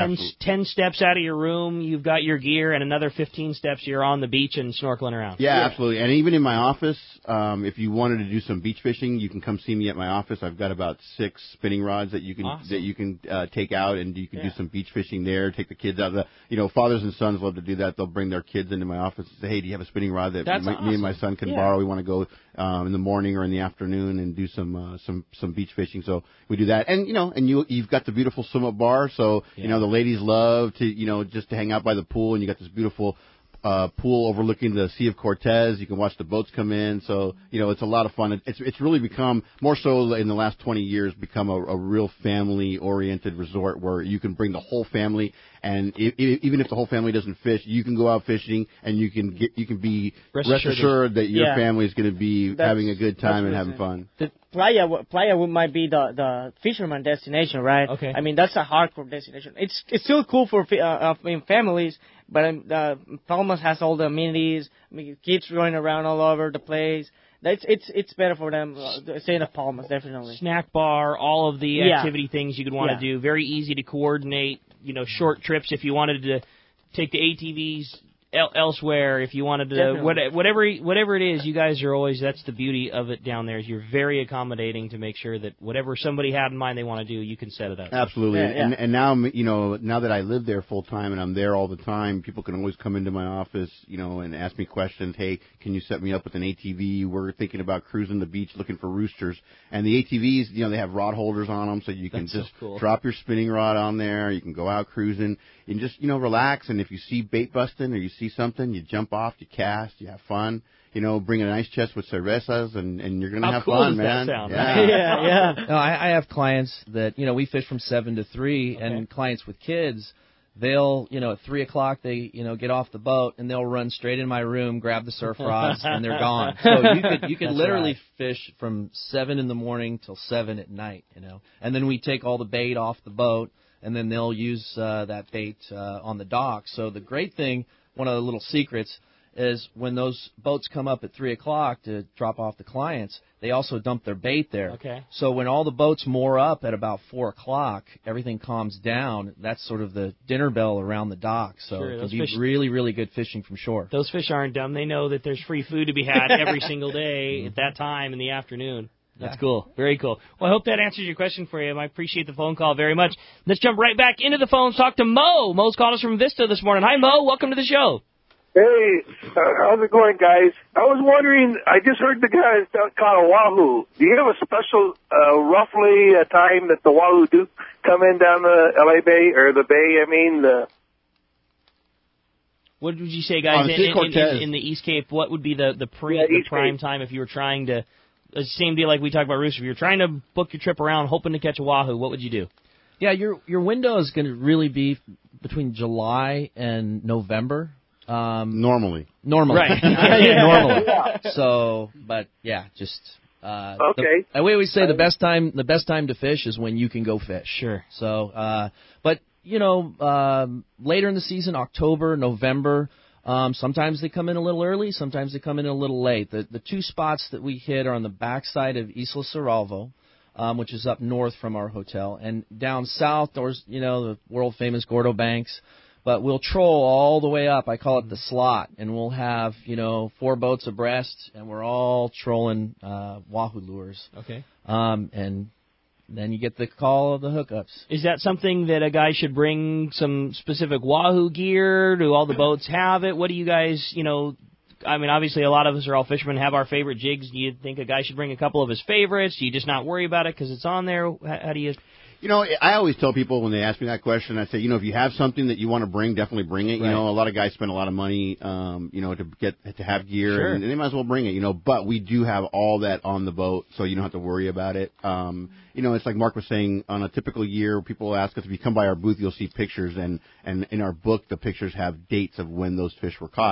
Speaker 2: 10 steps out of your room, you've got your gear, and another 15 steps, you're on the beach and snorkeling around.
Speaker 5: Yeah, absolutely. And even in my office, if you wanted to do some beach fishing, you can come see me at my office. I've got about 6 spinning rods that you can take out, and you can do some beach fishing there. Take the kids out. Fathers and sons love to do that. They'll bring their kids into my office and say, "Hey, do you have a spinning rod that me and my son can borrow? We want to go in the morning or in the afternoon and do some beach fishing." So we do that, and you've got the beautiful swim up bar, so the ladies love to just to hang out by the pool, and you got this beautiful pool overlooking the Sea of Cortez. You can watch the boats come in, so it's a lot of fun. It's really become more so in the last 20 years become a real family oriented resort where you can bring the whole family, and even if the whole family doesn't fish, you can go out fishing, and you can be rest assured that your family is going to be having a good time and having fun.
Speaker 7: The Playa might be the fisherman destination, right?
Speaker 2: Okay.
Speaker 7: I mean, that's a hardcore destination. It's still cool for families, but Palmas has all the amenities. I mean, kids running around all over the place. It's better for them staying at Palmas, definitely.
Speaker 2: Snack bar, all of the activity things you could want to do. Very easy to coordinate. Short trips if you wanted to take the ATVs elsewhere, if you wanted to, whatever it is, you guys are always, that's the beauty of it down there, is you're very accommodating to make sure that whatever somebody had in mind they want to do, you can set it up.
Speaker 5: Absolutely. And now, now that I live there full time and I'm there all the time, people can always come into my office, and ask me questions. Hey, can you set me up with an ATV? We're thinking about cruising the beach looking for roosters. And the ATVs, they have rod holders on them, so you can drop your spinning rod on there. You can go out cruising and just, relax. And if you see bait busting or you see something, you jump off, you cast, you have fun. Bring a nice chest with cervezas, and you're going to have fun, man.
Speaker 2: That sound?
Speaker 7: Yeah.
Speaker 6: No, I have clients that, we fish from 7 to 3, and clients with kids, they'll, at 3 o'clock, they, get off the boat, and they'll run straight in my room, grab the surf rods, and they're gone. So you could literally fish from 7 in the morning till 7 at night, And then we take all the bait off the boat, and then they'll use that bait on the dock. So the great thing, one of the little secrets, is when those boats come up at 3 o'clock to drop off the clients, they also dump their bait there.
Speaker 2: Okay.
Speaker 6: So when all the boats moor up at about 4 o'clock, everything calms down. That's sort of the dinner bell around the dock. So it can be really, really good fishing from shore.
Speaker 2: Those fish aren't dumb. They know that there's free food to be had every single day at that time in the afternoon. That's cool. Very cool. Well, I hope that answers your question for you. I appreciate the phone call very much. Let's jump right back into the phones. Talk to Mo. Mo's called us from Vista this morning. Hi, Mo. Welcome to the show.
Speaker 13: Hey, how's it going, guys? I was wondering, I just heard the guys caught a wahoo. Do you have a special, roughly a time that the wahoo do come in down the LA Bay, or the Bay,
Speaker 2: What would you say, guys, in the East Cape, what would be the prime time if you were trying to, same deal like we talked about Rooster, if you're trying to book your trip around hoping to catch a wahoo, what would you do?
Speaker 6: Yeah, your window is going to really be between July and November.
Speaker 5: Normally.
Speaker 6: Right. Normally. So, but yeah, just
Speaker 13: okay.
Speaker 6: We always say the best time to fish is when you can go fish.
Speaker 2: Sure.
Speaker 6: So, but later in the season, October, November, sometimes they come in a little early, sometimes they come in a little late. The two spots that we hit are on the backside of Isla Cerralvo, which is up north from our hotel, and down south there's the world famous Gordo Banks. But we'll troll all the way up. I call it the slot, and we'll have 4 boats abreast, and we're all trolling wahoo lures.
Speaker 2: Okay.
Speaker 6: And then you get the call of the hookups.
Speaker 2: Is that something that a guy should bring some specific wahoo gear? Do all the boats have it? What do you guys, I mean, obviously a lot of us are all fishermen, have our favorite jigs. Do you think a guy should bring a couple of his favorites? Do you just not worry about it because it's on there? How do you...
Speaker 5: I always tell people when they ask me that question, I say, if you have something that you want to bring, definitely bring it. Right. A lot of guys spend a lot of money, to have gear, and they might as well bring it, but we do have all that on the boat, so you don't have to worry about it. It's like Mark was saying, on a typical year, people ask us, if you come by our booth, you'll see pictures, and in our book, the pictures have dates of when those fish were caught.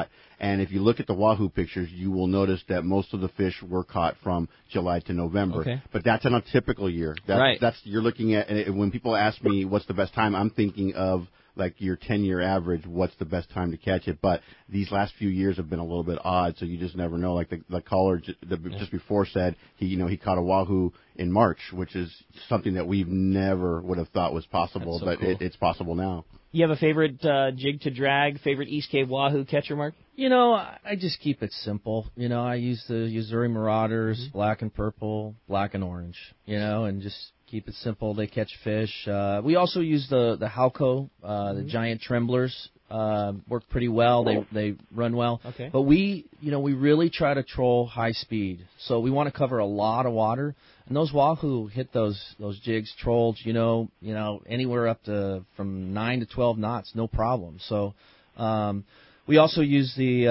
Speaker 5: And if you look at the wahoo pictures, you will notice that most of the fish were caught from July to November.
Speaker 2: Okay.
Speaker 5: But that's on a typical year.
Speaker 2: Right.
Speaker 5: You're looking at, when people ask me what's the best time, I'm thinking of like your 10-year average, what's the best time to catch it. But these last few years have been a little bit odd, so you just never know. Like the caller just before said he caught a wahoo in March, which is something that we've never would have thought was possible, but cool. It's possible now.
Speaker 2: You have a favorite jig to drag, favorite East Cape wahoo catcher, Mark?
Speaker 6: I just keep it simple. I use the Missouri Marauders, black and purple, black and orange, and just keep it simple. They catch fish. We also use the Halco, the giant tremblers. Work pretty well. They run well. Okay. But we really try to troll high speed. So we want to cover a lot of water. And those wahoo hit those jigs, trolls, anywhere up to from 9 to 12 knots, no problem. So we also use the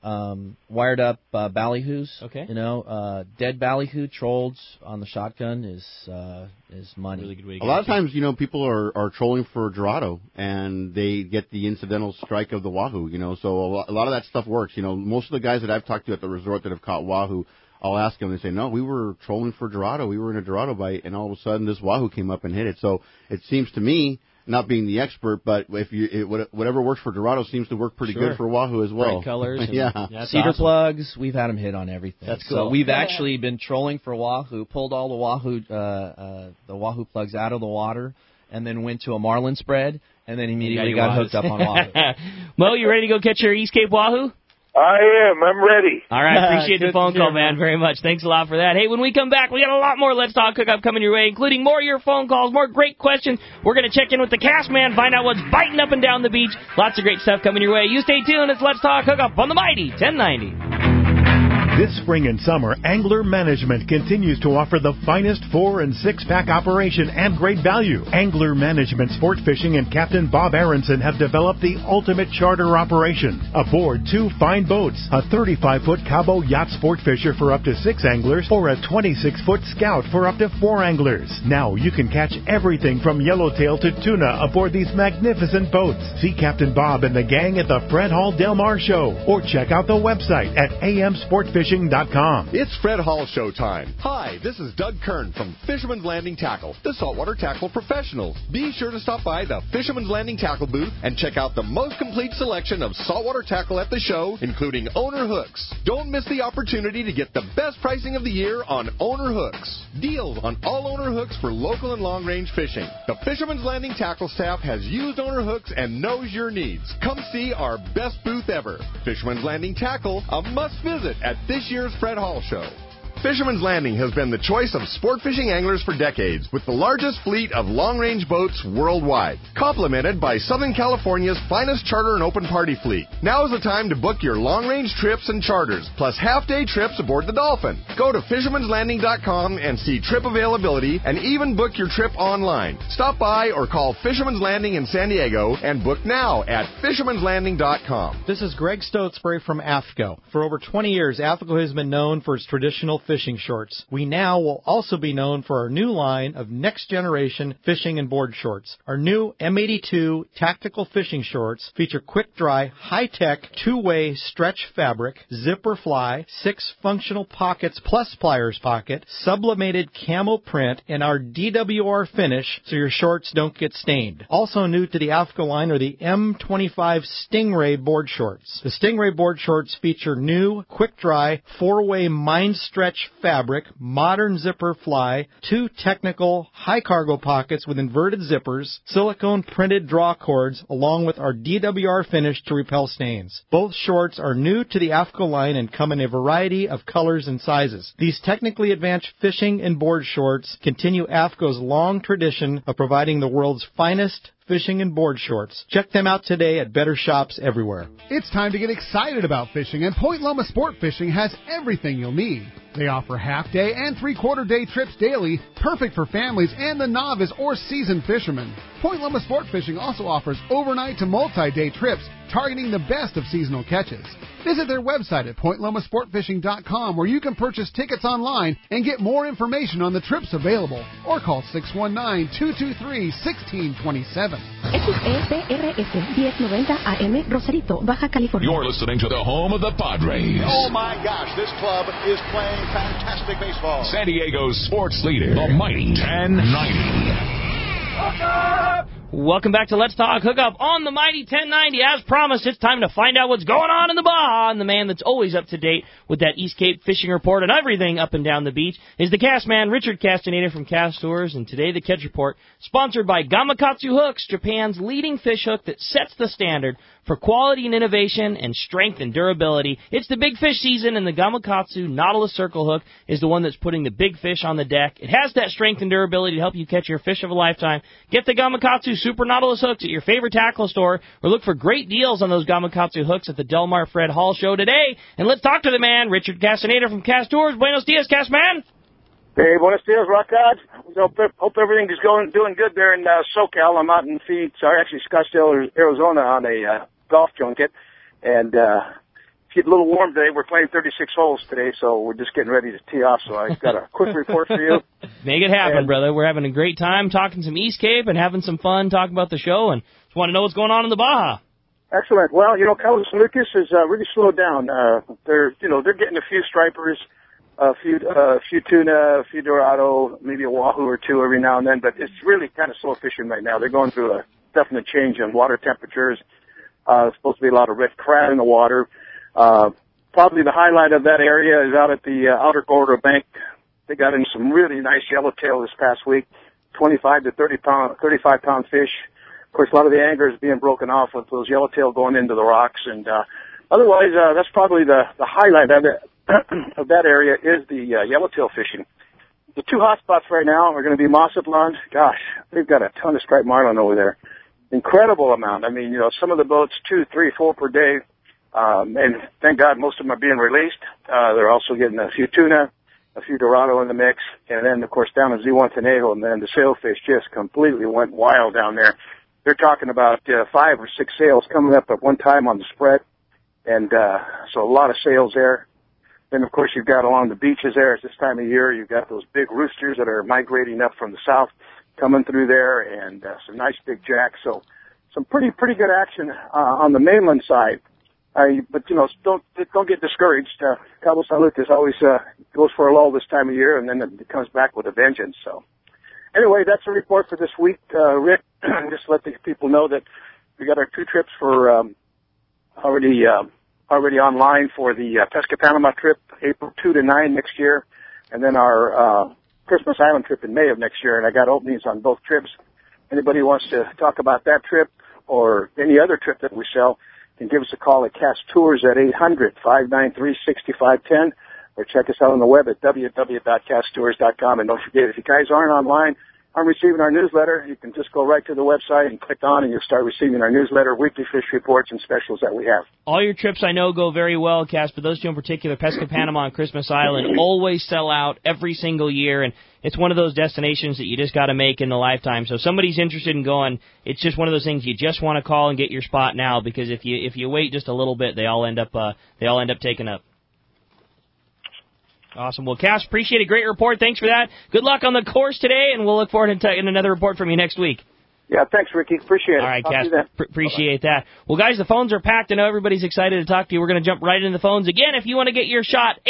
Speaker 6: wired up ballyhoos. Okay. Dead ballyhoo trolled on the shotgun is money. Really good way to
Speaker 5: a lot of times, people are trolling for Dorado, and they get the incidental strike of the wahoo. So a lot of that stuff works. Most of the guys that I've talked to at the resort that have caught wahoo, I'll ask them, they say, no, we were trolling for Dorado. We were in a Dorado bite, and all of a sudden this wahoo came up and hit it. So it seems to me, not being the expert, but whatever works for Dorado seems to work pretty good for wahoo as well.
Speaker 2: Bright colors.
Speaker 6: Cedar plugs, we've had them hit on everything.
Speaker 2: That's cool.
Speaker 6: So we've actually been trolling for wahoo, pulled all the wahoo plugs out of the water, and then went to a marlin spread, and then immediately got hooked up on wahoo.
Speaker 2: Mo, you ready to go catch your East Cape wahoo?
Speaker 13: I am. I'm ready.
Speaker 2: All right. Appreciate the phone call, man, very much. Thanks a lot for that. Hey, when we come back, we got a lot more Let's Talk Hookup coming your way, including more of your phone calls, more great questions. We're going to check in with the cast man, find out what's biting up and down the beach. Lots of great stuff coming your way. You stay tuned. It's Let's Talk Hookup on the Mighty 1090.
Speaker 4: This spring and summer, Angler Management continues to offer the finest 4- and 6-pack operation and great value. Angler Management Sport Fishing and Captain Bob Aronson have developed the ultimate charter operation. Aboard 2 fine boats, a 35-foot Cabo Yacht Sport Fisher for up to 6 anglers, or a 26-foot Scout for up to 4 anglers. Now you can catch everything from yellowtail to tuna aboard these magnificent boats. See Captain Bob and the gang at the Fred Hall Del Mar Show, or check out the website at amsportfishing.com.
Speaker 14: It's Fred Hall Show time. Hi, this is Doug Kern from Fisherman's Landing Tackle, the saltwater tackle professionals. Be sure to stop by the Fisherman's Landing Tackle booth and check out the most complete selection of saltwater tackle at the show, including owner hooks. Don't miss the opportunity to get the best pricing of the year on owner hooks. Deals on all owner hooks for local and long-range fishing. The Fisherman's Landing Tackle staff has used owner hooks and knows your needs. Come see our best booth ever. Fisherman's Landing Tackle, a must-visit at this year's Fred Hall Show. Fisherman's Landing has been the choice of sport fishing anglers for decades, with the largest fleet of long-range boats worldwide, complemented by Southern California's finest charter and open party fleet. Now is the time to book your long-range trips and charters, plus half-day trips aboard the Dolphin. Go to fishermanslanding.com and see trip availability, and even book your trip online. Stop by or call Fisherman's Landing in San Diego and book now at fishermanslanding.com.
Speaker 15: This is Greg Stotesbury from AFCO. For over 20 years, AFCO has been known for its traditional fishing shorts. We now will also be known for our new line of next-generation fishing and board shorts. Our new M82 tactical fishing shorts feature quick-dry, high-tech, two-way stretch fabric, zipper fly, 6 functional pockets plus pliers pocket, sublimated camo print, and our DWR finish so your shorts don't get stained. Also new to the AFCO line are the M25 Stingray board shorts. The Stingray board shorts feature new, quick-dry, 4-way mind stretch fabric, modern zipper fly, 2 technical high cargo pockets with inverted zippers, silicone printed draw cords, along with our DWR finish to repel stains. Both shorts are new to the AFCO line and come in a variety of colors and sizes. These technically advanced fishing and board shorts continue AFCO's long tradition of providing the world's finest fishing and board shorts. Check them out today at better shops everywhere.
Speaker 8: It's time to get excited about fishing, and Point Loma Sport Fishing has everything you'll need. They offer half-day and three-quarter-day trips daily, perfect for families and the novice or seasoned fishermen. Point Loma Sport Fishing also offers overnight to multi-day trips targeting the best of seasonal catches. Visit their website at PointLomaSportFishing.com, where you can purchase tickets online and get more information on the trips available, or call 619-223-1627.
Speaker 16: XEPRS 1090 AM, Rosarito, Baja California.
Speaker 17: You're listening to the home of the Padres.
Speaker 18: Oh my gosh, this club is playing fantastic baseball.
Speaker 17: San Diego's sports leader, the mighty 1090.
Speaker 2: Welcome back to Let's Talk Hookup on the Mighty 1090. As promised, it's time to find out what's going on in the Baja. And the man that's always up to date with that East Cape fishing report and everything up and down the beach is the cast man, Richard Castaneda from Cast Tours. And today, the Catch Report, sponsored by Gamakatsu Hooks, Japan's leading fish hook that sets the standard for quality and innovation and strength and durability. It's the big fish season, and the Gamakatsu Nautilus Circle Hook is the one that's putting the big fish on the deck. It has that strength and durability to help you catch your fish of a lifetime. Get the Gamakatsu Super Nautilus hooks at your favorite tackle store, or look for great deals on those Gamakatsu hooks at the Del Mar Fred Hall Show today. And let's talk to the man, Richard Castaneda from Cast Tours. Buenos dias, Cast Man.
Speaker 13: Hey, buenos dias, Rock God. Hope everything is doing good there in SoCal. I'm out in Scottsdale, Arizona on a golf junket, and it's getting a little warm today. We're playing 36 holes today, so we're just getting ready to tee off. So I've got a quick report for you.
Speaker 2: Make it happen, brother. We're having a great time talking some East Cape and having some fun talking about the show, and just want to know what's going on in the Baja.
Speaker 13: Excellent. Well, Carlos and Lucas has really slowed down. They're getting a few stripers, a few tuna, a few dorado, maybe a wahoo or two every now and then, but it's really kind of slow fishing right now. They're going through a definite change in water temperatures. There's supposed to be a lot of red crab in the water. Probably the highlight of that area is out at the outer Gordo Bank. They got in some really nice yellowtail this past week, 25 to 35 pound fish. Of course, a lot of the anglers being broken off with those yellowtail going into the rocks, and otherwise, that's probably the highlight of it. Of that area is the yellowtail fishing. The two hot spots right now are going to be Mazatlan. Gosh, they've got a ton of striped marlin over there. Incredible amount. I mean, some of the boats, 2, 3, 4 per day, and thank God most of them are being released. They're also getting a few tuna, a few dorado in the mix, and then, of course, down in Zihuatanejo, Conejo, and then the sailfish just completely went wild down there. They're talking about 5 or 6 sails coming up at one time on the spread, and so a lot of sails there. Then, of course, you've got along the beaches there at this time of year, you've got those big roosters that are migrating up from the south coming through there, and some nice big jacks. So some pretty good action on the mainland side. But don't get discouraged. Cabo San Lucas always goes for a lull this time of year, and then it comes back with a vengeance. So anyway, that's a report for this week, Rick. Just let the people know that we got our 2 trips for already online for the Pesca Panama trip, April 2 to 9 next year, and then our Christmas Island trip in May of next year, and I got openings on both trips. Anybody wants to talk about that trip or any other trip that we sell can give us a call at Cast Tours at 800-593-6510, or check us out on the web at www.casttours.com. And don't forget, if you guys aren't online, I'm receiving our newsletter. You can just go right to the website and click on, and you'll start receiving our newsletter, weekly fish reports, and specials that we have.
Speaker 2: All your trips, I know, go very well, Cass, but those two in particular, Pesca Panama and Christmas Island, always sell out every single year, and it's one of those destinations that you just got to make in a lifetime. So if somebody's interested in going, it's just one of those things you just want to call and get your spot now, because if you wait just a little bit, they all end up taken up. Awesome. Well, Cass, appreciate a great report. Thanks for that. Good luck on the course today, and we'll look forward to getting another report from you next week.
Speaker 13: Yeah, thanks, Ricky. Appreciate it.
Speaker 2: All right, Cass. Appreciate that. Well, guys, the phones are packed. I know everybody's excited to talk to you. We're going to jump right into the phones. Again, if you want to get your shot,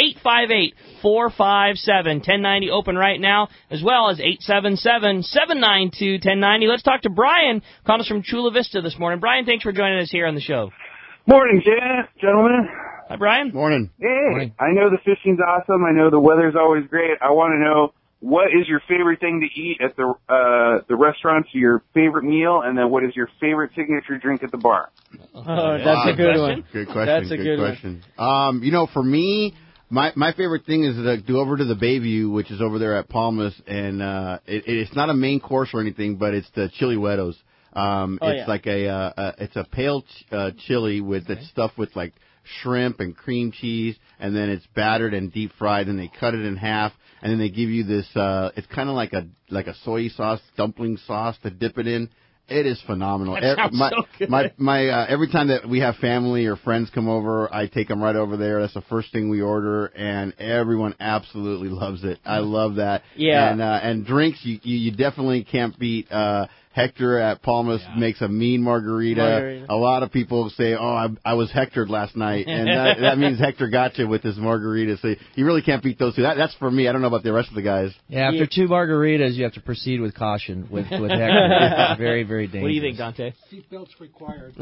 Speaker 2: 858-457-1090 open right now, as well as 877-792-1090. Let's talk to Brian, calling us from Chula Vista this morning. Brian, thanks for joining us here on the show.
Speaker 19: Morning, gentlemen.
Speaker 2: Hi, Brian.
Speaker 5: Morning.
Speaker 19: Hey,
Speaker 5: Morning.
Speaker 19: I know the fishing's awesome. I know the weather's always great. I want to know, what is your favorite thing to eat at the restaurants, your favorite meal, and then what is your favorite signature drink at the bar?
Speaker 7: Oh, that's a good one.
Speaker 5: Good question.
Speaker 7: That's a good
Speaker 5: question. For me, my favorite thing is to go over to the Bayview, which is over there at Palmas, and it's not a main course or anything, but it's the chili huetos. Like it's a pale chili with it's stuffed with like shrimp and cream cheese, and then it's battered and deep fried, and they cut it in half, and then they give you this it's kind of like a soy sauce, dumpling sauce to dip it in, It is phenomenal.
Speaker 2: That sounds so good.
Speaker 5: My every time that we have family or friends come over, I take them right over there. That's the first thing we order, and everyone absolutely loves it. I love that.
Speaker 7: Yeah.
Speaker 5: And drinks, you definitely can't beat. Hector at Palmas makes a mean margarita. A lot of people say, "Oh, I was Hectored last night," and that means Hector got you with his margarita. So you really can't beat those two. That's for me. I don't know about the rest of the guys.
Speaker 6: Yeah, after 2 margaritas, you have to proceed with caution with Hector. It's very, very dangerous.
Speaker 2: What do you think, Dante?
Speaker 9: Seatbelts required.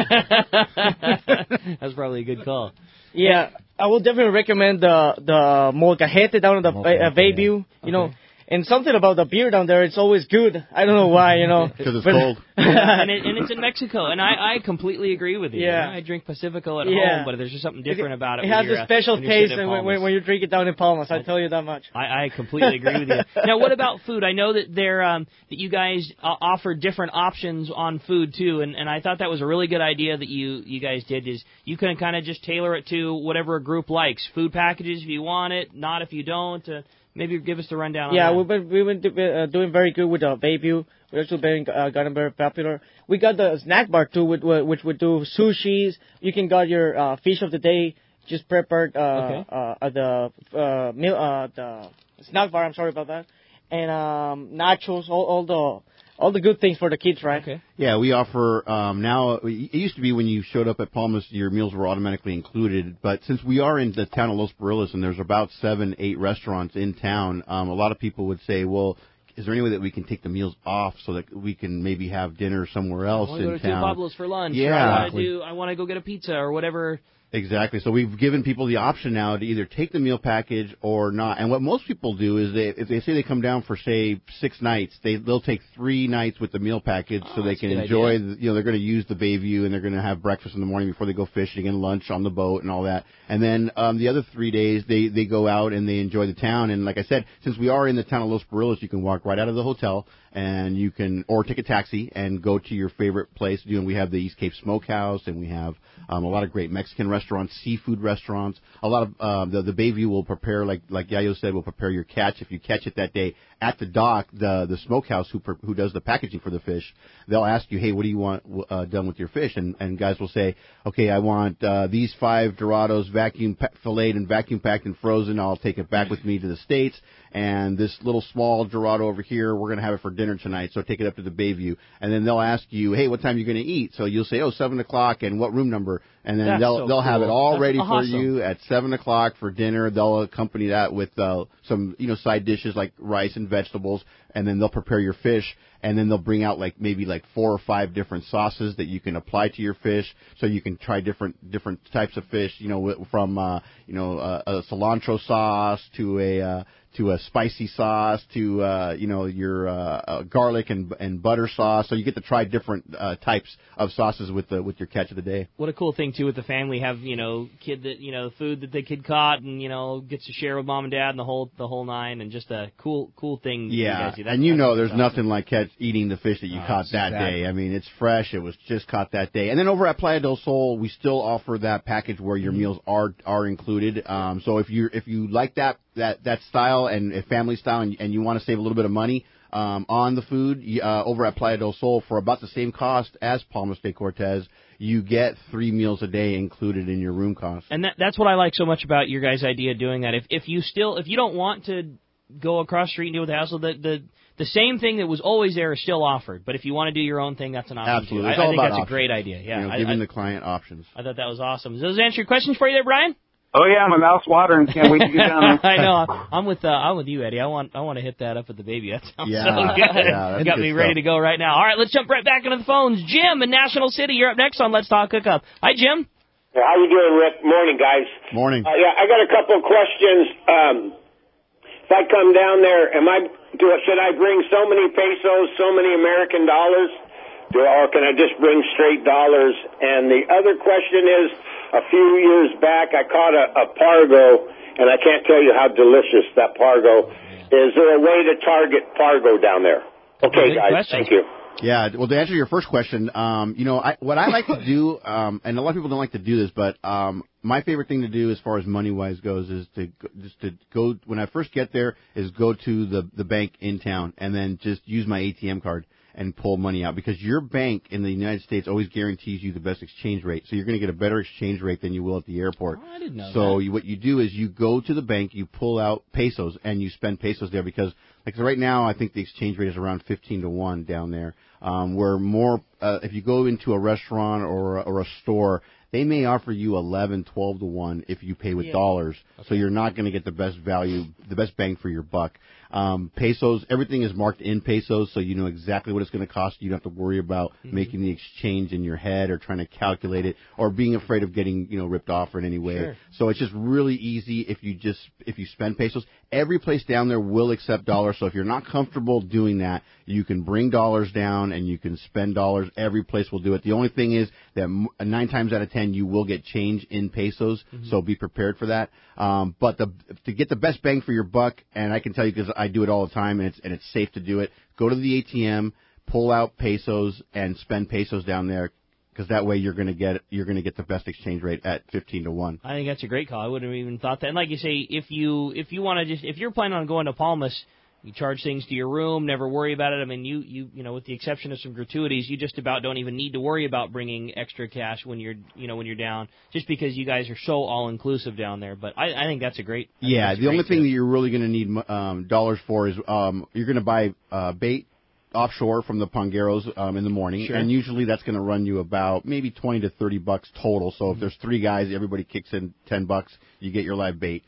Speaker 2: That's probably a good call.
Speaker 7: Yeah, I will definitely recommend the molcajete down in the Bayview. You know. And something about the beer down there, it's always good. I don't know why, you know.
Speaker 5: Because it's cold.
Speaker 2: and it's in Mexico, and I completely agree with you.
Speaker 7: Yeah.
Speaker 2: I drink Pacifico at home, but there's just something different about it.
Speaker 7: It has a special taste when you drink it down in Palmas. I tell you that much.
Speaker 2: I completely agree with you. Now, what about food? I know that that you guys offer different options on food too, and I thought that was a really good idea that you guys did. Is you can kind of just tailor it to whatever a group likes. Food packages if you want it, not if you don't. Maybe give us the rundown on that.
Speaker 7: We've been doing very good with Bayview. We've also gotten very popular. We got the snack bar too, which would do sushis. You can get your fish of the day just prepared the snack bar. I'm sorry about that. And nachos, all the good things for the kids, right?
Speaker 2: Okay.
Speaker 5: Yeah, we offer now. It used to be when you showed up at Palmas, your meals were automatically included. But since we are in the town of Los Barriles and there's about 7-8 restaurants in town, a lot of people would say, well, is there any way that we can take the meals off so that we can maybe have dinner somewhere else in town?
Speaker 2: I want to go to Two Pablos for lunch.
Speaker 5: Yeah.
Speaker 2: I want to go get a pizza or whatever.
Speaker 5: Exactly. So we've given people the option now to either take the meal package or not. And what most people do is if they say they come down for, say, 6 nights, they'll take 3 nights with the meal package so they can enjoy, they're going to use the Bayview and they're going to have breakfast in the morning before they go fishing and lunch on the boat and all that. And then the other 3 days, they go out and they enjoy the town. And like I said, since we are in the town of Los Barriles, you can walk right out of the hotel and you can, or take a taxi and go to your favorite place. We have the East Cape Smokehouse and we have a lot of great Mexican restaurants, seafood restaurants. A lot of the Bayview will prepare, like Yayo said, will prepare your catch. If you catch it that day at the dock, the smokehouse who does the packaging for the fish, they'll ask you, hey, what do you want done with your fish? And guys will say, okay, I want these 5 Dorados vacuum filleted and vacuum packed and frozen. I'll take it back with me to the States. And this little small Dorado over here, we're going to have it for dinner tonight, so take it up to the Bayview. And then they'll ask you, hey, what time are you going to eat? So you'll say, 7 o'clock, and what room number? And then they'll have it all ready for you at 7 o'clock for dinner. They'll accompany that with some side dishes like rice and vegetables, and then they'll prepare your fish. And then they'll bring out maybe 4 or 5 different sauces that you can apply to your fish, so you can try different types of fish. From a cilantro sauce to a spicy sauce to your garlic and butter sauce. So you get to try different types of sauces with your catch of the day.
Speaker 2: What a cool thing too with the family, have kid that food that the kid caught and gets to share with mom and dad and the whole nine, and just a cool thing.
Speaker 5: Yeah,
Speaker 2: you guys do.
Speaker 5: And there's nothing like eating the fish that you caught that day. I mean, it's fresh. It was just caught that day. And then over at Playa del Sol, we still offer that package where your meals are included. So if you like that style and a family style and you want to save a little bit of money on the food, over at Playa del Sol for about the same cost as Palmas de Cortez, you get 3 meals a day included in your room cost.
Speaker 2: And that's what I like so much about your guys' idea of doing that. If you don't want to go across the street and deal with the hassle, the same thing that was always there is still offered. But if you want to do your own thing, that's an option.
Speaker 5: Absolutely.
Speaker 2: I think that's a great idea. Yeah,
Speaker 5: giving the client options.
Speaker 2: I thought that was awesome. Does those answer your questions for you there, Brian?
Speaker 19: Oh yeah, my mouth's watering. Can't wait to get down there.
Speaker 2: I know. I'm with you, Eddie. I want to hit that up at the Bayview. That sounds so good.
Speaker 5: Yeah,
Speaker 2: you got me ready to go right now. All right, let's jump right back into the phones. Jim in National City, you're up next on Let's Talk Hookup. Hi, Jim.
Speaker 20: How you doing, Rick? Morning, guys.
Speaker 5: Morning.
Speaker 20: I got a couple of questions. If I come down there, should I bring so many pesos, so many American dollars, or can I just bring straight dollars? And the other question is, a few years back, I caught a pargo, and I can't tell you how delicious that pargo is. There a way to target pargo down there? Okay, guys, thank you.
Speaker 5: Yeah, well, to answer your first question, what I like to do, and a lot of people don't like to do this, but my favorite thing to do as far as money-wise goes is to go, when I first get there, is go to the bank in town and then just use my ATM card. and pull money out, because your bank in the United States always guarantees you the best exchange rate. So you're going to get a better exchange rate than you will at the airport.
Speaker 2: Oh, I didn't know
Speaker 5: so
Speaker 2: that.
Speaker 5: what you do is you go to the bank, you pull out pesos, and you spend pesos there, because like right now I think the exchange rate is around 15-1 down there. Where more if you go into a restaurant or a store, they may offer you 11, 12-1 if you pay with dollars. Okay. So you're not going to get the best value, the best bang for your buck. Pesos, everything is marked in pesos, so you know exactly what it's going to cost. You don't have to worry about making the exchange in your head or trying to calculate it or being afraid of getting, ripped off in any way. Sure. So it's just really easy if you spend pesos. Every place down there will accept dollars, so if you're not comfortable doing that, you can bring dollars down and you can spend dollars. Every place will do it. The only thing is that 9 times out of 10 you will get change in pesos, so be prepared for that. But to get the best bang for your buck, and I can tell you because I do it all the time, and it's safe to do it. Go to the ATM, pull out pesos, and spend pesos down there, because that way you're going to get the best exchange rate at 15-1.
Speaker 2: I think that's a great call. I wouldn't have even thought that. And like you say, if you want to if you're planning on going to Palmas, you charge things to your room, never worry about it. I mean, you with the exception of some gratuities, you just about don't even need to worry about bringing extra cash when you're down, just because you guys are so all inclusive down there. But I think that's a great.
Speaker 5: The only thing that you're really going to need dollars for is you're going to buy bait offshore from the Pongueros in the morning, and usually that's going to run you about maybe $20 to $30 total. So if there's 3 guys, everybody kicks in $10, you get your live bait.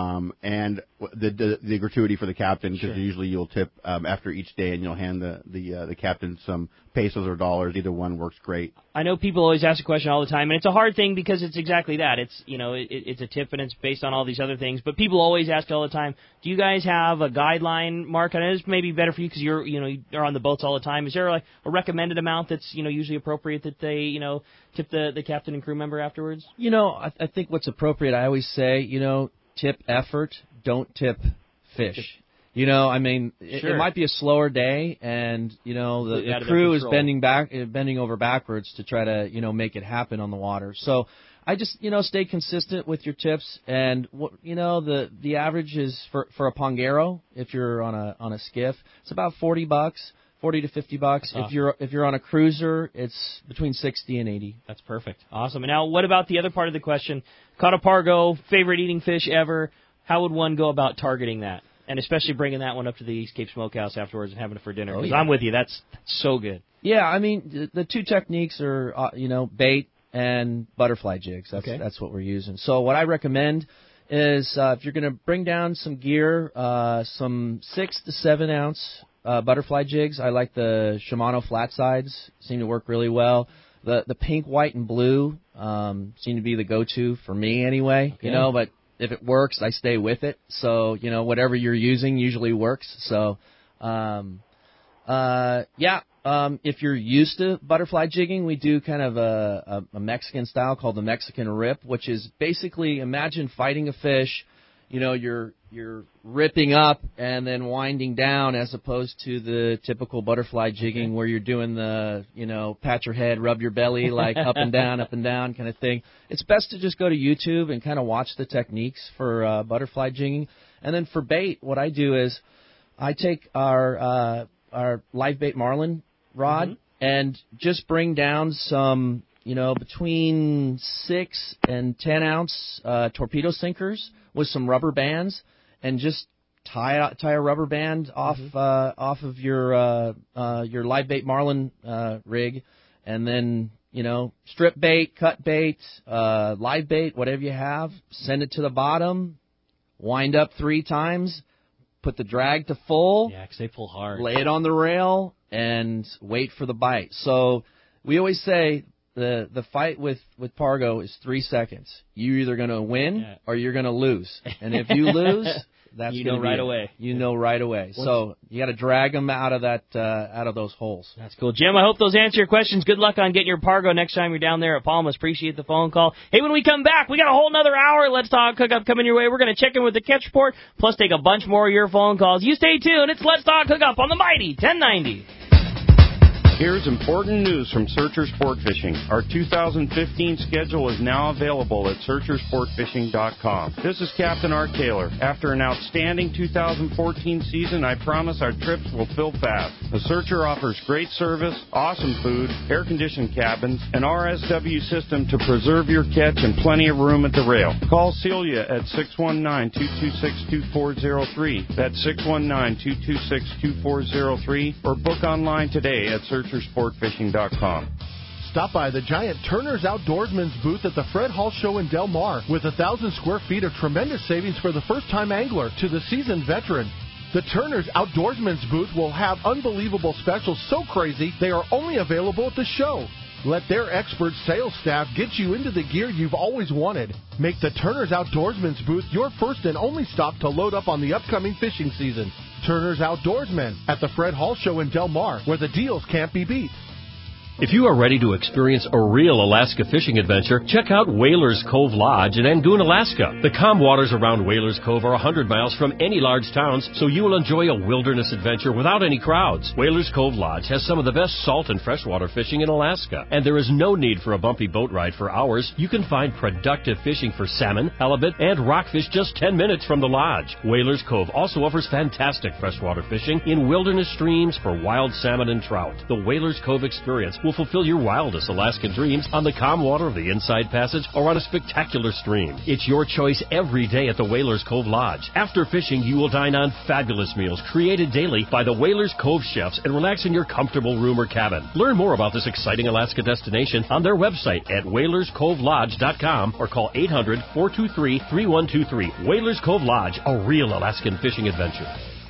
Speaker 5: And the gratuity for the captain, because usually you'll tip after each day, and you'll hand the captain some pesos or dollars. Either one works great.
Speaker 2: I know people always ask a question all the time, and it's a hard thing because it's exactly that. It's it's a tip, and it's based on all these other things. But people always ask all the time, do you guys have a guideline, Mark? And it's maybe better for you because you're on the boats all the time. Is there like a recommended amount that's usually appropriate that they tip the captain and crew member afterwards?
Speaker 6: I think what's appropriate, I always say, tip effort, don't tip fish. It might be a slower day, and the crew is bending over backwards to try to make it happen on the water. So I just stay consistent with your tips, and the average is for a Ponguero, if you're on a skiff, it's about $40, $40 to $50. If you're on a cruiser, it's between $60 and $80.
Speaker 2: That's perfect. Awesome. And now, what about the other part of the question? Caught a Pargo, favorite eating fish ever. How would one go about targeting that? And especially bringing that one up to the East Cape Smokehouse afterwards and having it for dinner. Because I'm with you. That's so good.
Speaker 6: Yeah, I mean, the 2 techniques are, bait and butterfly jigs. That's what we're using. So what I recommend is if you're going to bring down some gear, some 6 to 7 ounce butterfly jigs. I like the Shimano flat sides. Seem to work really well. The pink, white, and blue seem to be the go-to for me anyway. Okay. But if it works, I stay with it. So whatever you're using usually works. So if you're used to butterfly jigging, we do kind of a Mexican style called the Mexican rip, which is basically, imagine fighting a fish. You're ripping up and then winding down, as opposed to the typical butterfly jigging where you're doing the, pat your head, rub your belly, like up and down kind of thing. It's best to just go to YouTube and kind of watch the techniques for butterfly jigging. And then for bait, what I do is I take our live bait marlin rod and just bring down some, between 6 and 10 ounce torpedo sinkers with some rubber bands, and just tie a rubber band off of your live bait marlin rig, and then strip bait, cut bait, live bait, whatever you have, send it to the bottom, wind up 3 times, put the drag to full.
Speaker 2: Yeah, 'cause they pull hard.
Speaker 6: Lay it on the rail and wait for the bite. So we always say the fight with Pargo is 3 seconds. You're either going to win or you're going to lose. And if you lose, that's
Speaker 2: you know right away.
Speaker 6: You know right away. So you got to drag them out of those holes.
Speaker 2: That's cool, Jim. I hope those answer your questions. Good luck on getting your Pargo next time you're down there at Palmas. Appreciate the phone call. Hey, when we come back, we got a whole nother hour. Let's Talk Hookup coming your way. We're going to check in with the catch report, plus take a bunch more of your phone calls. You stay tuned. It's Let's Talk Hookup on the Mighty 1090.
Speaker 21: Here's important news from Searcher Sport Fishing. Our 2015 schedule is now available at SearcherSportFishing.com. This is Captain Art Taylor. After an outstanding 2014 season, I promise our trips will fill fast. The Searcher offers great service, awesome food, air-conditioned cabins, an RSW system to preserve your catch, and plenty of room at the rail. Call Celia at 619-226-2403. That's 619-226-2403, or book online today at SearcherSportFishing.com.
Speaker 9: Stop by the giant Turner's Outdoorsman's booth at the Fred Hall Show in Del Mar. With 1,000 square feet of tremendous savings for the first-time angler to the seasoned veteran. The Turner's Outdoorsman's booth will have unbelievable specials so crazy they are only available at the show. Let their expert sales staff get you into the gear you've always wanted. Make the Turner's Outdoorsman's booth your first and only stop to load up on the upcoming fishing season. Turner's Outdoorsman at the Fred Hall Show in Del Mar, where the deals can't be beat.
Speaker 22: If you are ready to experience a real Alaska fishing adventure, check out Whalers Cove Lodge in Angoon, Alaska. The calm waters around Whalers Cove are 100 miles from any large towns, so you will enjoy a wilderness adventure without any crowds. Whalers Cove Lodge has some of the best salt and freshwater fishing in Alaska, and there is no need for a bumpy boat ride for hours. You can find productive fishing for salmon, halibut, and rockfish just 10 minutes from the lodge. Whalers Cove also offers fantastic freshwater fishing in wilderness streams for wild salmon and trout. The Whalers Cove experience will fulfill your wildest Alaskan dreams on the calm water of the Inside Passage or on a spectacular stream. It's your choice every day at the Whalers Cove Lodge. After fishing, you will dine on fabulous meals created daily by the Whalers Cove chefs and relax in your comfortable room or cabin. Learn more about this exciting Alaska destination on their website at WhalersCoveLodge.com or call 800-423-3123. Whalers Cove Lodge, a real Alaskan fishing adventure.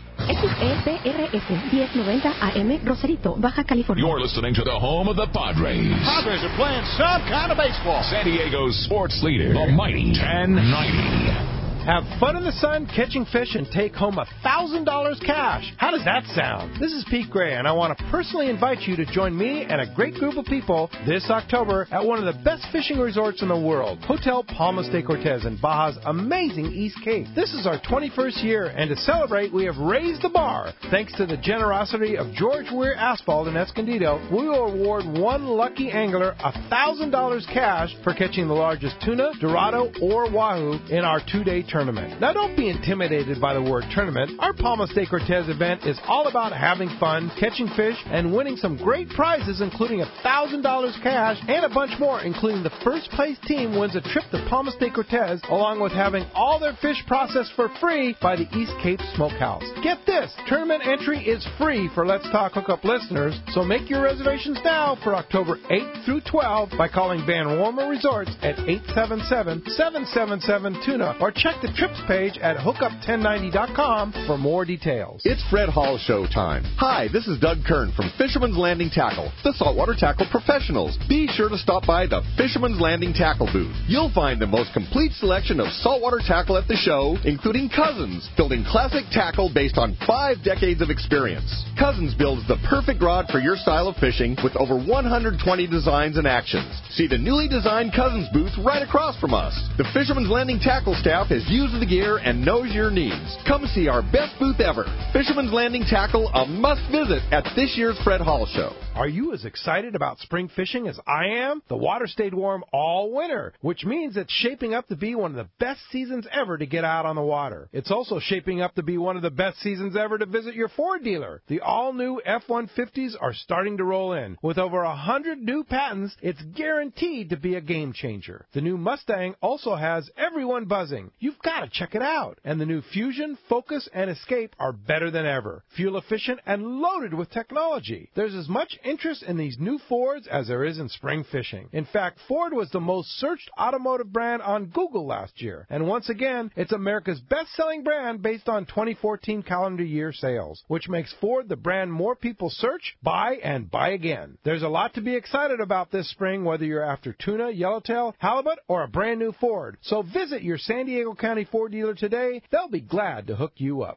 Speaker 16: XEPRS 1090 AM, Rosarito, Baja California.
Speaker 17: You're listening to the home of the Padres.
Speaker 18: Padres are playing some kind of baseball.
Speaker 17: San Diego's sports leader, the mighty 1090.
Speaker 3: Have fun in the sun catching fish and take home $1,000 cash. How does that sound? This is Pete Gray, and I want to personally invite you to join me and a great group of people this October at one of the best fishing resorts in the world, Hotel Palmas de Cortez in Baja's amazing East Cape. This is our 21st year, and to celebrate, we have raised the bar. Thanks to the generosity of George Weir Asphalt in Escondido, we will award one lucky angler $1,000 cash for catching the largest tuna, dorado, or wahoo in our 2-day tournament. Now, don't be intimidated by the word tournament. Our Palmas de Cortez event is all about having fun, catching fish, and winning some great prizes, including $1,000 cash and a bunch more, including the first place team wins a trip to Palmas de Cortez, along with having all their fish processed for free by the East Cape Smokehouse. Get this, tournament entry is free for Let's Talk Hookup listeners, so make your reservations now for October 8th through 12th by calling Van Warmer Resorts at 877-777-TUNA or check the trips page at hookup1090.com for more details.
Speaker 14: It's Fred Hall show time. Hi, this is Doug Kern from Fisherman's Landing Tackle, the saltwater tackle professionals. Be sure to stop by the Fisherman's Landing Tackle booth. You'll find the most complete selection of saltwater tackle at the show, including Cousins, building classic tackle based on 5 decades of experience. Cousins builds the perfect rod for your style of fishing with over 120 designs and actions. See the newly designed Cousins booth right across from us. The Fisherman's Landing Tackle staff has used the gear and knows your needs. Come see our best booth ever. Fisherman's Landing Tackle, a must visit at this year's Fred Hall Show.
Speaker 3: Are you as excited about spring fishing as I am? The water stayed warm all winter, which means it's shaping up to be one of the best seasons ever to get out on the water. It's also shaping up to be one of the best seasons ever to visit your Ford dealer. The all-new F-150s are starting to roll in. With over 100 new patents, it's guaranteed to be a game changer. The new Mustang also has everyone buzzing. You've got to check it out. And the new Fusion, Focus, and Escape are better than ever. Fuel efficient and loaded with technology. There's as much interest in these new Fords as there is in spring fishing. In fact, Ford was the most searched automotive brand on Google last year. And once again, it's America's best-selling brand based on 2014 calendar year sales, which makes Ford the brand more people search, buy, and buy again. There's a lot to be excited about this spring, whether you're after tuna, yellowtail, halibut, or a brand new Ford. So visit your San Diego County Ford dealer today. They'll be glad to hook you up.